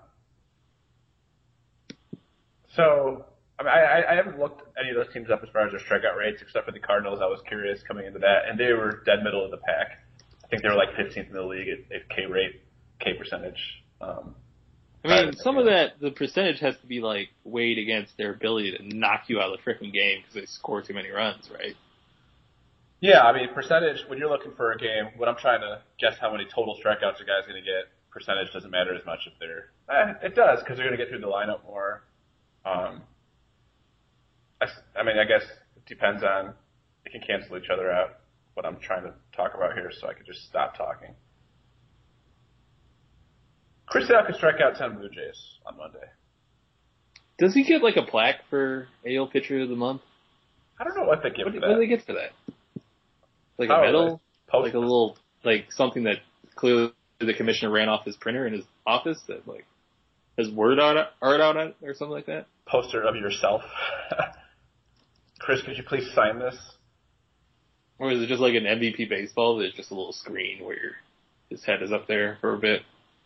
S1: so, I mean, I, I haven't looked any of those teams up as far as their strikeout rates, except for the Cardinals. I was curious coming into that, and they were dead middle of the pack. I think they were like fifteenth in the league at, at K rate, K percentage. Um,
S2: I mean, some of that, the percentage has to be like weighed against their ability to knock you out of the freaking game because they score too many runs, right?
S1: Yeah, I mean, percentage, when you're looking for a game, when I'm trying to guess how many total strikeouts a guy's going to get, percentage doesn't matter as much if they're, eh, it does, because they're going to get through the lineup more. Um, I, I mean, I guess it depends on, it can cancel each other out, what I'm trying to talk about here, so I could just stop talking. Chris Sale could strike out ten Blue Jays on Monday.
S2: Does he get like a plaque for A L Pitcher of the Month?
S1: I don't know what they give
S2: what,
S1: for that.
S2: What do they get for that? Like
S1: Probably.
S2: a medal? Like a little, like something that clearly the commissioner ran off his printer in his office that like has word art, art out on it or something like that?
S1: Poster of yourself. Chris, could you please sign this?
S2: Or is it just like an M V P baseball that's just a little screen where your, his head is up there for a bit?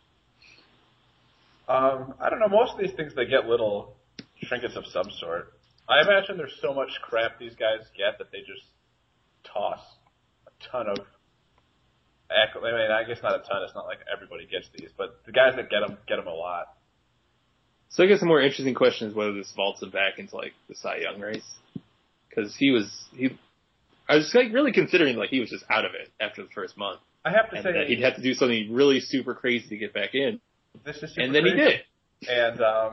S1: Um, I don't know. Most of these things, they get little trinkets of some sort. I imagine there's so much crap these guys get that they just toss a ton of. I mean, I guess not a ton. It's not like everybody gets these, but the guys that get them get them a lot.
S2: So I guess the more interesting question is whether this vaults him back into like the Cy Young race, because he was he. I was like really considering like he was just out of it after the first month.
S1: I have to
S2: and
S1: say
S2: that he'd have to do something really super crazy to get back in.
S1: This is super
S2: and then
S1: crazy.
S2: he did.
S1: And um,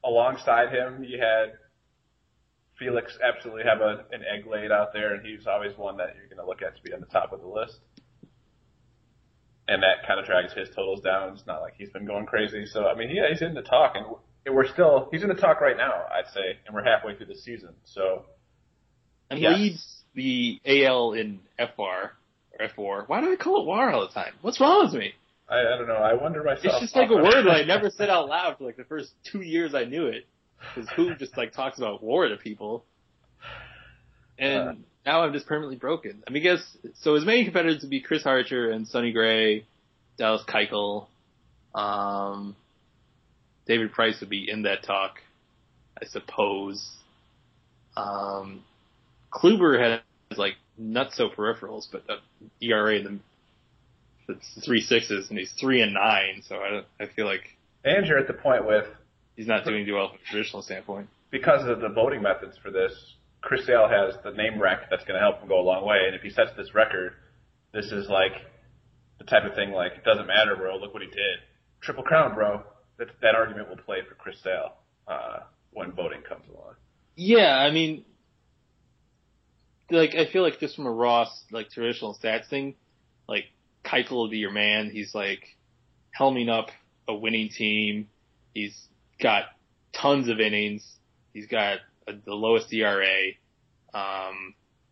S1: alongside him, he had Felix absolutely have a, an egg laid out there, and he's always one that you're going to look at to be on the top of the list. And that kind of drags his totals down. It's not like he's been going crazy. So, I mean, yeah, he's in the talk, and we're still, he's in the talk right now, I'd say, and we're halfway through the season. So,
S2: and
S1: yes.
S2: leads the A L in F R, or F four. Why do I call it W A R all the time? What's wrong with me?
S1: I, I don't know. I wonder myself.
S2: It's just like a word that I never said out loud for like the first two years I knew it. Because who just like talks about war to people? And uh, now I'm just permanently broken. I mean, I guess, so his main competitors would be Chris Archer and Sonny Gray, Dallas Keuchel. Um, David Price would be in that talk, I suppose. Um, Kluber has like nutso peripherals, but the E R A in the, the three sixes, and he's three and nine, so I, don't, I feel like.
S1: And you're at the point with.
S2: He's not doing too well from a traditional standpoint.
S1: Because of the voting methods for this, Chris Sale has the name rec that's going to help him go a long way. And if he sets this record, this is like the type of thing like, it doesn't matter, bro. Look what he did. Triple crown, bro. That, that argument will play for Chris Sale uh, when voting comes along.
S2: Yeah, I mean, like I feel like just from a raw like traditional stats thing, like Keuchel will be your man. He's like helming up a winning team. He's got tons of innings. He's got a, the lowest E R A. Um,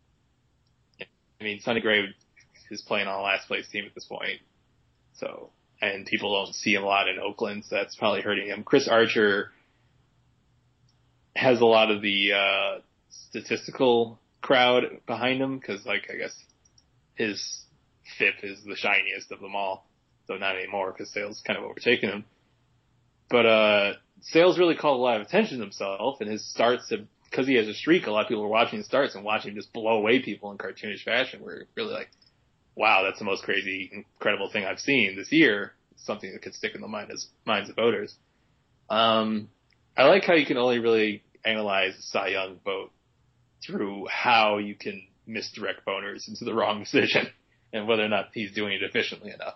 S2: I mean, Sonny Gray is playing on a last place team at this point. So, and people don't see him a lot in Oakland, so that's probably hurting him. Chris Archer has a lot of the, uh, statistical crowd behind him because, like, I guess his F I P is the shiniest of them all. So not anymore because Sale's kind of overtaken him. But, uh, Sale's really called a lot of attention to himself, and his starts, because he has a streak, a lot of people were watching his starts and watching him just blow away people in cartoonish fashion. We're really like, wow, that's the most crazy, incredible thing I've seen this year. It's something that could stick in the mind as, minds of voters. Um, I like how you can only really analyze the Cy Young vote through how you can misdirect voters into the wrong decision and whether or not he's doing it efficiently enough.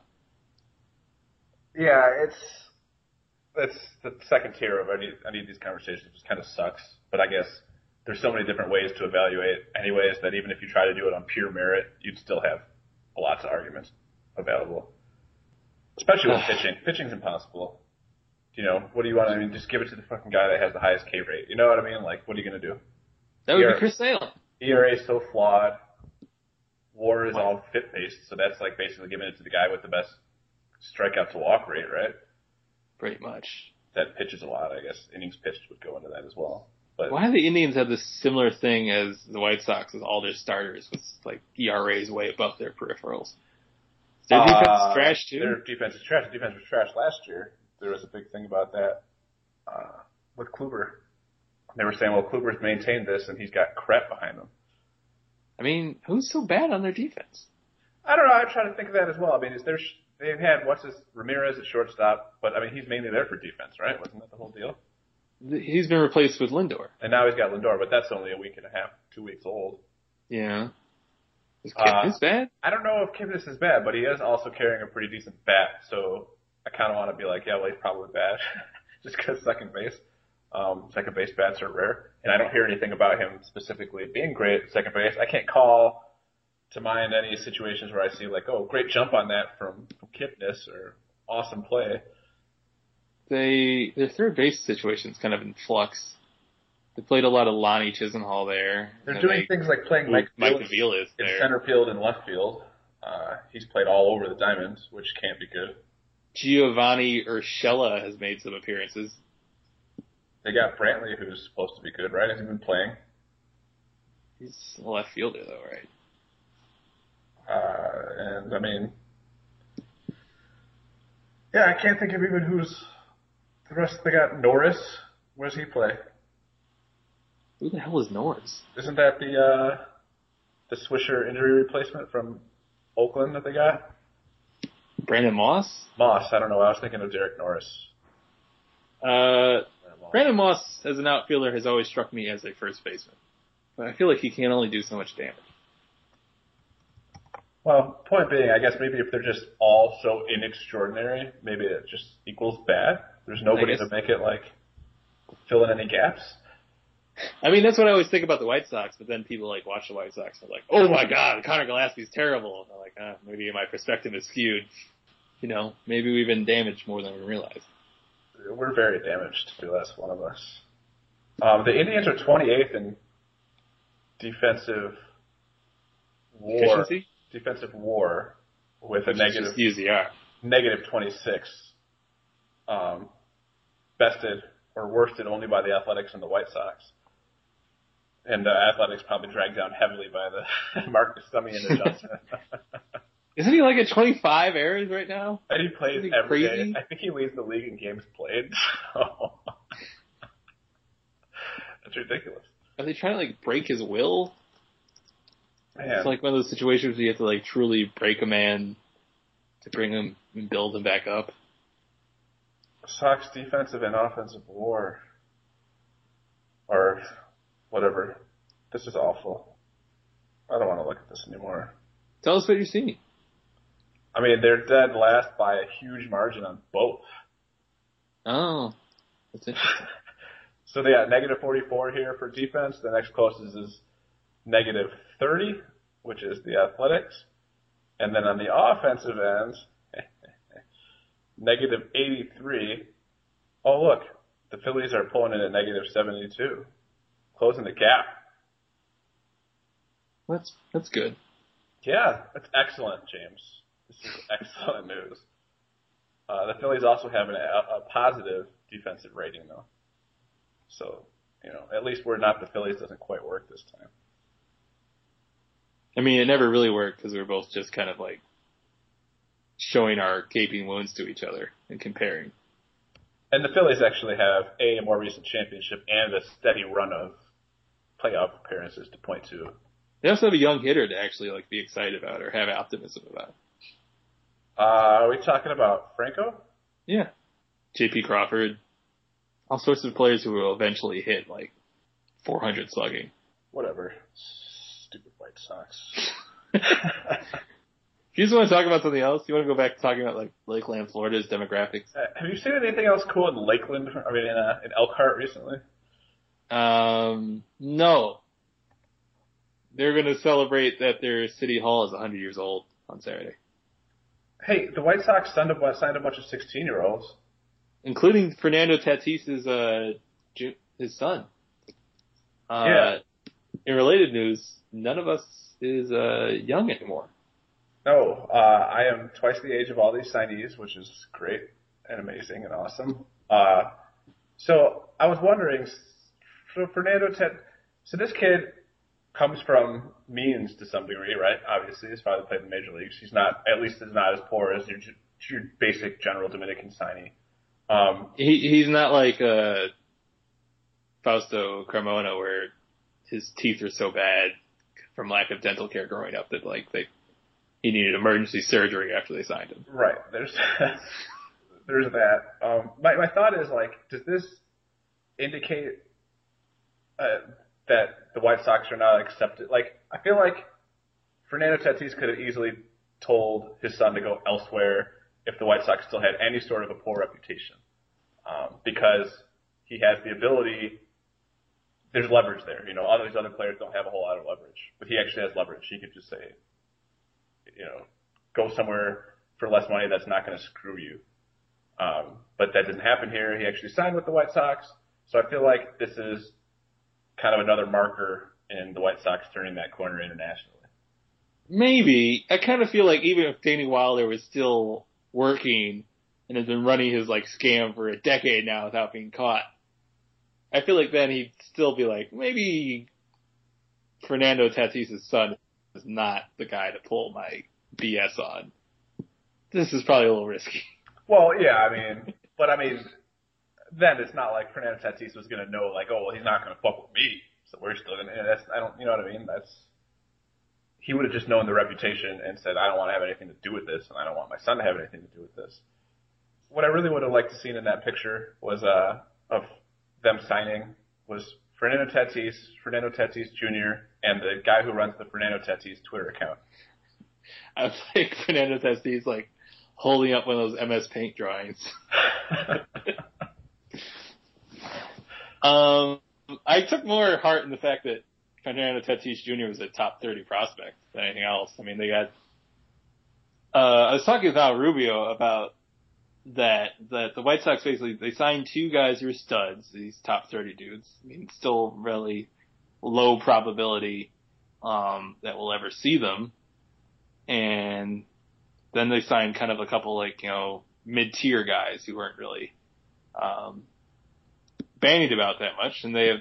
S1: Yeah, it's... That's the second tier of any, any of these conversations, which kind of sucks. But I guess there's so many different ways to evaluate anyways that even if you try to do it on pure merit, you'd still have lots of arguments available. Especially with pitching. Pitching's impossible. You know, what do you want? I mean, just give it to the fucking guy that has the highest K rate. You know what I mean? Like, what are you going to do?
S2: That would be Chris Sale.
S1: E R A is so flawed. WAR is all F I P-based, so that's like basically giving it to the guy with the best strikeout to walk rate, right?
S2: Pretty much.
S1: That pitches a lot, I guess. Innings pitched would go into that as well. But
S2: why do the Indians have this similar thing as the White Sox with all their starters with like E R As way above their peripherals? Their defense
S1: uh,
S2: is trash too.
S1: Their defense is trash. Their defense was trash last year. There was a big thing about that uh, with Kluber. They were saying, well, Kluber's maintained this and he's got crap behind him.
S2: I mean, who's so bad on their defense?
S1: I don't know. I'm trying to think of that as well. I mean, is there... They've had, what's his, Ramirez at shortstop, but I mean, he's mainly there for defense, right? Wasn't that the whole deal?
S2: He's been replaced with Lindor.
S1: And now he's got Lindor, but that's only a week and a half, two weeks old.
S2: Yeah. Is Kipnis uh, bad?
S1: I don't know if Kipnis is bad, but he is also carrying a pretty decent bat, so I kind of want to be like, yeah, well, he's probably bad. Just because second base. Um, second base bats are rare. And I don't hear anything about him specifically being great at second base. I can't call to mind any situations where I see like, oh, great jump on that from, from Kipnis or awesome play.
S2: They their third base situation's kind of in flux. They played a lot of Lonnie Chisenhall there.
S1: They're doing they, things like playing Mike,
S2: Mike
S1: Aviles in
S2: there.
S1: center field and left field. Uh, he's played all over the diamonds, which can't be good.
S2: Giovanni Urshela has made some appearances.
S1: They got Brantley, who's supposed to be good, right? Has he been playing?
S2: He's a left fielder, though, right?
S1: Uh, and, I mean, yeah, I can't think of even who's the rest. They got Norris. Where does he play?
S2: Who the hell is Norris?
S1: Isn't that the, uh, the Swisher injury replacement from Oakland that they got?
S2: Brandon Moss?
S1: Moss, I don't know. I was thinking of Derek Norris.
S2: Uh, Brandon Moss as an outfielder has always struck me as a first baseman. But I feel like he can only do so much damage.
S1: Well, point being, I guess maybe if they're just all so inextraordinary, maybe it just equals bad. There's nobody to make it like fill in any gaps.
S2: I mean, that's what I always think about the White Sox, but then people like watch the White Sox and they're like, oh my god, Connor Gillaspie's terrible. And I'm like, ah, maybe my perspective is skewed. You know, maybe we've been damaged more than we realize.
S1: We're very damaged, to be less one of us. Um, the Indians are twenty-eighth in defensive war.
S2: Efficiency?
S1: Defensive war with
S2: Which
S1: a negative
S2: U Z R.
S1: negative twenty-six. Um, bested or worsted only by the Athletics and the White Sox. And the uh, Athletics probably dragged down heavily by the Marcus Semien adjustment.
S2: Isn't he like at twenty-five errors right now?
S1: And he plays
S2: he
S1: every
S2: crazy?
S1: day. I think he leads the league in games played. So. That's ridiculous.
S2: Are they trying to like break his will?
S1: Man.
S2: It's like one of those situations where you have to like truly break a man to bring him and build him back up.
S1: Sox defensive and offensive war. Or whatever. This is awful. I don't want to look at this anymore.
S2: Tell us what you're seeing.
S1: I mean, they're dead last by a huge margin on both.
S2: Oh, that's interesting.
S1: So they got negative forty-four here for defense. The next closest is negative thirty, which is the Athletics. And then on the offensive end, negative eighty-three. Oh, look. The Phillies are pulling in at negative seventy-two. Closing the gap.
S2: That's that's good.
S1: Yeah, that's excellent, James. This is excellent news. Uh, the Phillies also have an, a, a positive defensive rating, though. So, you know, at least we're not the Phillies doesn't quite work this time.
S2: I mean, it never really worked because we were both just kind of like showing our gaping wounds to each other and comparing.
S1: And the Phillies actually have a, a more recent championship and a steady run of playoff appearances to point to.
S2: They also have a young hitter to actually like be excited about or have optimism about.
S1: Uh, are we talking about Franco?
S2: Yeah. J P Crawford. All sorts of players who will eventually hit like four hundred slugging.
S1: Whatever. Stupid White Sox.
S2: If you just want to talk about something else, you want to go back to talking about like Lakeland, Florida's demographics.
S1: Uh, have you seen anything else cool in Lakeland? I mean, in, uh, in Elkhart recently?
S2: Um, no. They're going to celebrate that their city hall is one hundred years old on Saturday.
S1: Hey, the White Sox signed a, signed a bunch of sixteen-year-olds.
S2: Including Fernando Tatis's, uh, his son. Uh,
S1: yeah.
S2: In related news, none of us is, uh, young anymore.
S1: No, uh, I am twice the age of all these signees, which is great and amazing and awesome. Uh, so I was wondering, so Fernando Tat, so this kid comes from means to some degree, right? Obviously, his father played in the major leagues. He's not, at least is not as poor as your, your basic general Dominican signee. Um,
S2: he, he's not like, uh, Fausto Carmona where his teeth are so bad from lack of dental care growing up that like they, he needed emergency surgery after they signed him.
S1: Right. There's, there's that. Um, my, my thought is like, does this indicate, uh, that the White Sox are not accepted? Like, I feel like Fernando Tatis could have easily told his son to go elsewhere if the White Sox still had any sort of a poor reputation. Um, because he has the ability, there's leverage there. You know, all these other players don't have a whole lot of leverage, but he actually has leverage. He could just say, you know, go somewhere for less money that's not going to screw you. Um, but that didn't happen here. He actually signed with the White Sox. So I feel like this is kind of another marker in the White Sox turning that corner internationally.
S2: Maybe. I kind of feel like even if Danny Wilder was still working and has been running his like scam for a decade now without being caught, I feel like then he'd still be like, maybe Fernando Tatis' son is not the guy to pull my B S on. This is probably a little risky.
S1: Well, yeah, I mean, but I mean, then it's not like Fernando Tatis was going to know, like, oh, well, he's not going to fuck with me, so we're still going to, that's, I don't, you know what I mean? That's, he would have just known the reputation and said, I don't want to have anything to do with this, and I don't want my son to have anything to do with this. What I really would have liked to see in that picture was, uh, of them signing, was Fernando Tatis, Fernando Tatis Junior, and the guy who runs the Fernando Tatis Twitter account.
S2: I was like, Fernando Tatis, like, holding up one of those M S Paint drawings. Um, I took more heart in the fact that Fernando Tatis Junior was a top thirty prospect than anything else. I mean, they got. Uh, I was talking with Al Rubio about that. That the White Sox basically they signed two guys who are studs. These top thirty dudes. I mean, still really low probability um, that we'll ever see them. And then they signed kind of a couple like you know mid-tier guys who weren't really um, bandied about that much, and they have.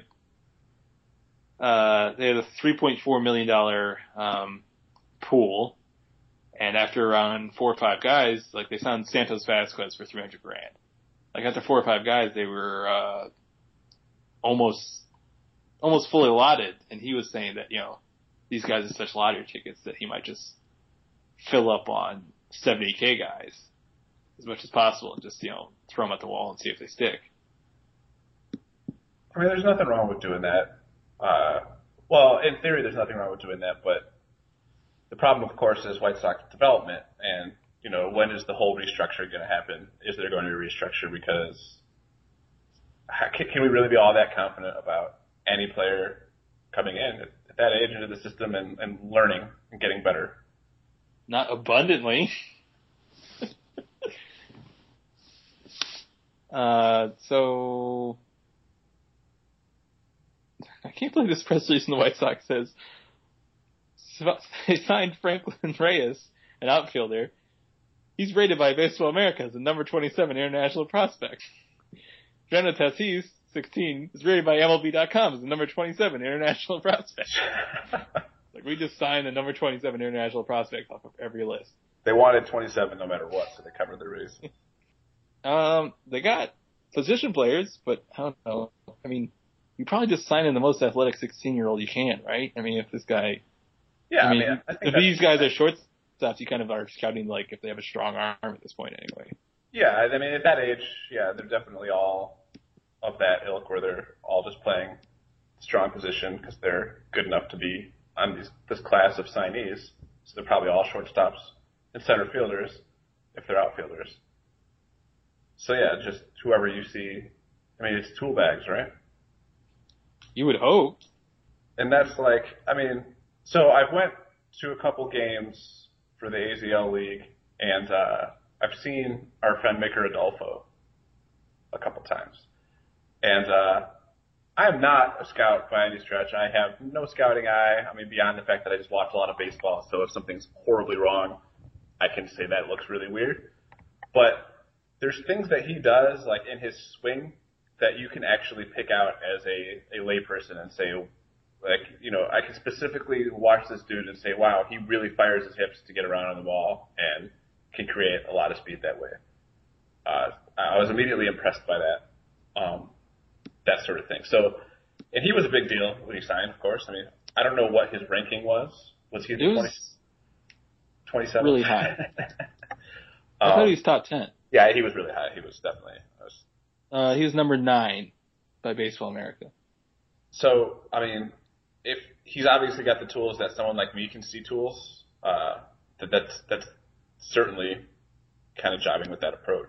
S2: Uh, they had a three point four million dollars um, pool, and after around four or five guys, like they signed Santos Vasquez for three hundred grand. Like after four or five guys, they were uh, almost almost fully allotted, and he was saying that you know these guys are such lottery tickets that he might just fill up on seventy K guys as much as possible and just you know throw them at the wall and see if they stick.
S1: I mean, there's nothing wrong with doing that. Uh, well, in theory, there's nothing wrong with doing that, but the problem, of course, is White Sox development. And, you know, when is the whole restructure going to happen? Is there going to be a restructure? Because how, can, can we really be all that confident about any player coming in at, at that age into the system and, and learning and getting better?
S2: Not abundantly. uh, so... I can't believe this press release in the White Sox says they signed Franklin Reyes, an outfielder. He's rated by Baseball America as a number twenty-seven international prospect. Fernando Tatis, sixteen, is rated by M L B dot com as a number twenty-seven international prospect. Like we just signed a number twenty-seven international prospect off of every list.
S1: They wanted twenty-seven no matter what, so they covered their base.
S2: um, they got position players, but I don't know. I mean. You probably just sign in the most athletic sixteen-year-old you can, right? I mean, if this guy...
S1: Yeah,
S2: I mean,
S1: I mean I think
S2: if these guys are shortstops, you kind of are scouting, like, if they have a strong arm at this point anyway.
S1: Yeah, I mean, at that age, yeah, they're definitely all of that ilk where they're all just playing strong position because they're good enough to be on these, this class of signees. So they're probably all shortstops and center fielders if they're outfielders. So, yeah, just whoever you see... I mean, it's tool bags, right?
S2: You would hope.
S1: And that's like, I mean, so I went to a couple games for the A Z L League, and uh, I've seen our friend Maker Adolfo a couple times. And uh, I am not a scout by any stretch. I have no scouting eye. I mean, beyond the fact that I just watch a lot of baseball, so if something's horribly wrong, I can say that looks really weird. But there's things that he does, like in his swing, that you can actually pick out as a, a layperson and say, like, you know, I can specifically watch this dude and say, wow, he really fires his hips to get around on the ball and can create a lot of speed that way. Uh, I was immediately impressed by that, um, that sort of thing. So, and he was a big deal when he signed, of course. I mean, I don't know what his ranking was. Was he the twenty, twenty-seven?
S2: Really high.
S1: um,
S2: I thought he was top ten.
S1: Yeah, he was really high. He was definitely... I was,
S2: Uh, he was number nine by Baseball America.
S1: So, I mean, if he's obviously got the tools that someone like me can see tools, uh, that that's, that's certainly kind of jiving with that approach.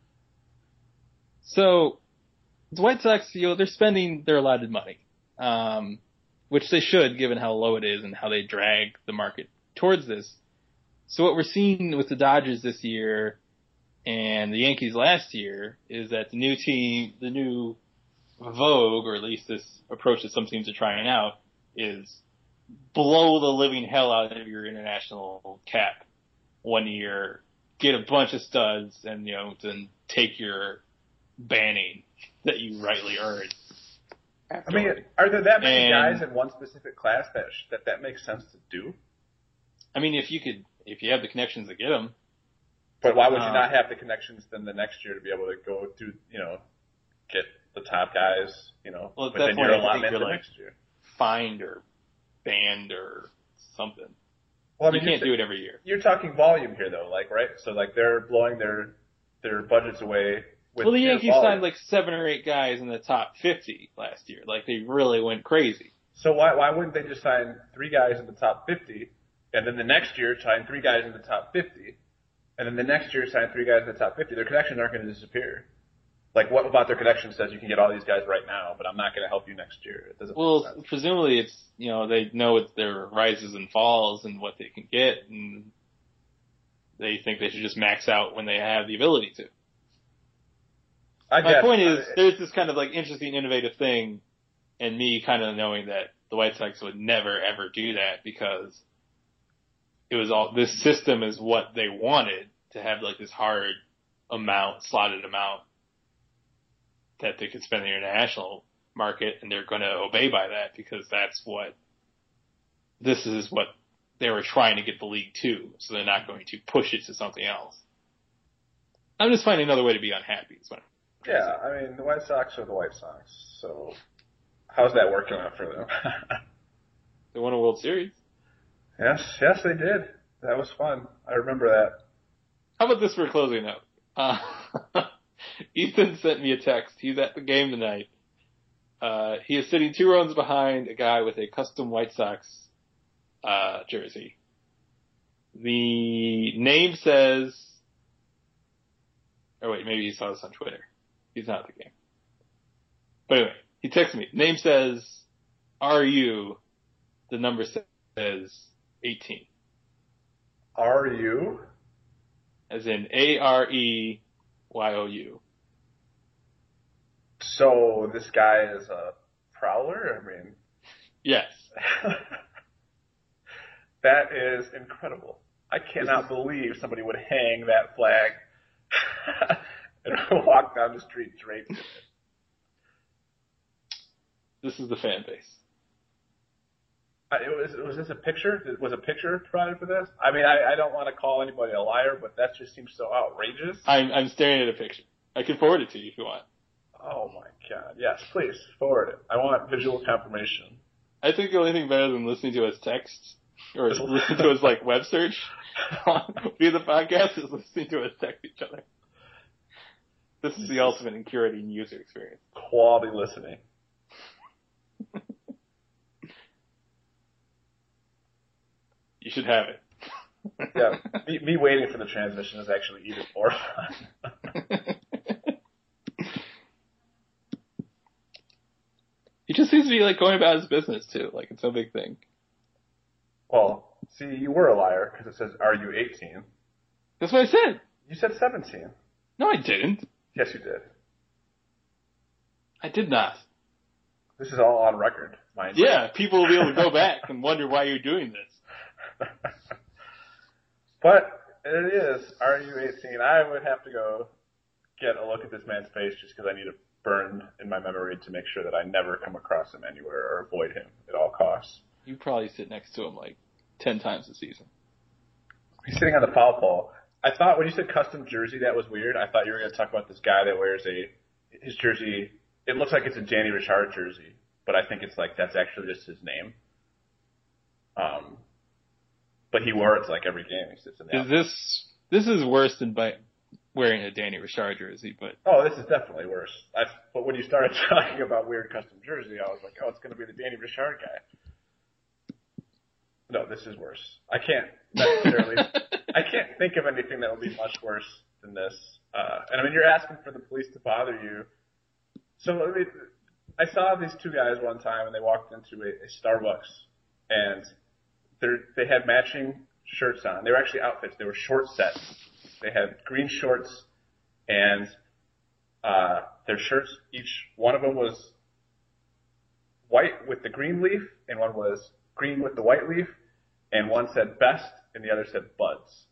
S2: So, the White Sox, you know, they're spending their allotted money, um, which they should, given how low it is and how they drag the market towards this. So what we're seeing with the Dodgers this year and the Yankees last year is that the new team, the new vogue, or at least this approach that some teams are trying out, is blow the living hell out of your international cap one year, get a bunch of studs, and, you know, then take your banning that you rightly earned.
S1: I mean, are there that many
S2: and,
S1: guys in one specific class that, sh- that that makes sense to do?
S2: I mean, if you could, if you have the connections to get them.
S1: But why would you
S2: Uh,
S1: not have the connections then the next year to be able to go through, you know, get the top guys, you know,
S2: Well, at
S1: within
S2: that
S1: your
S2: point, I think
S1: allotment
S2: you're
S1: for
S2: like
S1: next year?
S2: fined or banned or something.
S1: Well, I mean,
S2: you can't
S1: you're,
S2: do it every year.
S1: You're talking volume here, though, like, right? So, like, they're blowing their their budgets away with
S2: Well, the
S1: pure
S2: Yankees
S1: volume.
S2: signed like seven or eight guys in the top fifty last year. Like, they really went crazy.
S1: So why why wouldn't they just sign three guys in the top fifty, and then the next year sign three guys in the top fifty, and then the next year sign three guys in the top fifty? Their connections aren't going to disappear. Like, what about their connection says you can get all these guys right now, but I'm not going to help you next year? It doesn't
S2: Well,
S1: make sense.
S2: presumably it's, you know, they know it's their rises and falls and what they can get, and they think they should just max out when they have the ability to.
S1: I
S2: My
S1: guess,
S2: point is,
S1: uh,
S2: there's this kind of like interesting, innovative thing, and me kind of knowing that the White Sox would never ever do that because it was all, this system is what they wanted to have like this hard amount, slotted amount that they could spend in the international market, and they're going to obey by that because that's what, this is what they were trying to get the league to, so they're not going to push it to something else. I'm just finding another way to be unhappy. Is what I'm
S1: yeah, I mean, the White Sox are the White Sox, so how's that working out for them?
S2: They won a World Series.
S1: Yes, yes, they did. That was fun. I remember that.
S2: How about this for closing up? Uh, Ethan sent me a text. He's at the game tonight. Uh, he is sitting two runs behind a guy with a custom White Sox uh, jersey. The name says, oh wait, maybe he saw this on Twitter. He's not at the game. But anyway, he texted me. Name says, R U, the number says eighteen.
S1: Are you?
S2: As in A R E Y O U.
S1: So this guy is a prowler? I mean...
S2: Yes.
S1: That is incredible. I cannot believe somebody would hang that flag and walk down the street draped in it.
S2: This is the fan base.
S1: Uh, it was, was this a picture? Was a picture provided for this? I mean, I, I don't want to call anybody a liar, but that just seems so outrageous.
S2: I'm, I'm staring at a picture. I can forward it to you if you want.
S1: Oh my god. Yes, please, forward it. I want visual confirmation.
S2: I think the only thing better than listening to his texts, or listening to his like web search via the podcast, is listening to us text each other. This is the ultimate in curating user experience.
S1: Quality listening.
S2: You should have it.
S1: Yeah, me, me waiting for the transmission is actually even more fun.
S2: He just seems to be like going about his business too. Like it's no big thing.
S1: Well, see, you were a liar because it says, "Are you eighteen?"
S2: That's what I said.
S1: You said seventeen.
S2: No, I didn't.
S1: Yes, you did.
S2: I did not.
S1: This is all on record, mind you.
S2: Yeah, people will be able to go back and wonder why you're doing this.
S1: But it is, are you eighteen? I would have to go get a look at this man's face just because I need it burned in my memory to make sure that I never come across him anywhere or avoid him at all costs.
S2: You probably sit next to him like ten times a season.
S1: He's sitting on the foul pole. I thought when you said custom jersey, that was weird. I thought you were going to talk about this guy that wears a, his jersey, it looks like it's a Danny Richard jersey, but I think it's like, that's actually just his name. Um, but he wore it to like every game. He sits in the
S2: Is this, this is worse than by wearing a Danny Richard jersey, but.
S1: Oh, this is definitely worse. I, but when you started talking about weird custom jersey, I was like, oh, it's going to be the Danny Richard guy. No, this is worse. I can't necessarily, I can't think of anything that would be much worse than this. Uh, and I mean, you're asking for the police to bother you. So I mean, I saw these two guys one time and they walked into a, a Starbucks and they they had matching shirts on. They were actually outfits. They were short sets. They had green shorts and, uh, their shirts, each one of them was white with the green leaf and one was green with the white leaf, and one said best, and the other said buds.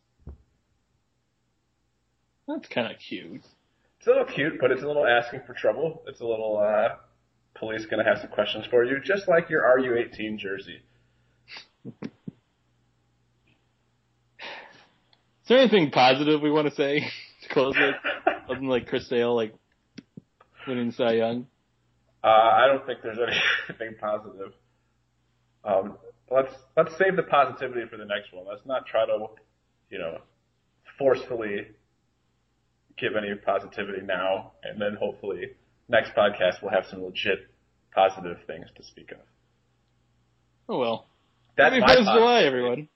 S2: That's kind of cute.
S1: It's a little cute, but it's a little asking for trouble. It's a little, uh, police gonna have some questions for you, just like your R U eighteen jersey.
S2: Is there anything positive we want to say to close with? Other than like Chris Sale, like, winning Cy Young?
S1: Uh, I don't think there's anything positive. Um, let's let's save the positivity for the next one. Let's not try to, you know, forcefully give any positivity now, and then hopefully next podcast we'll have some legit positive things to speak of.
S2: Oh well.
S1: That's
S2: Happy
S1: my
S2: Fourth of
S1: positive.
S2: July, everyone.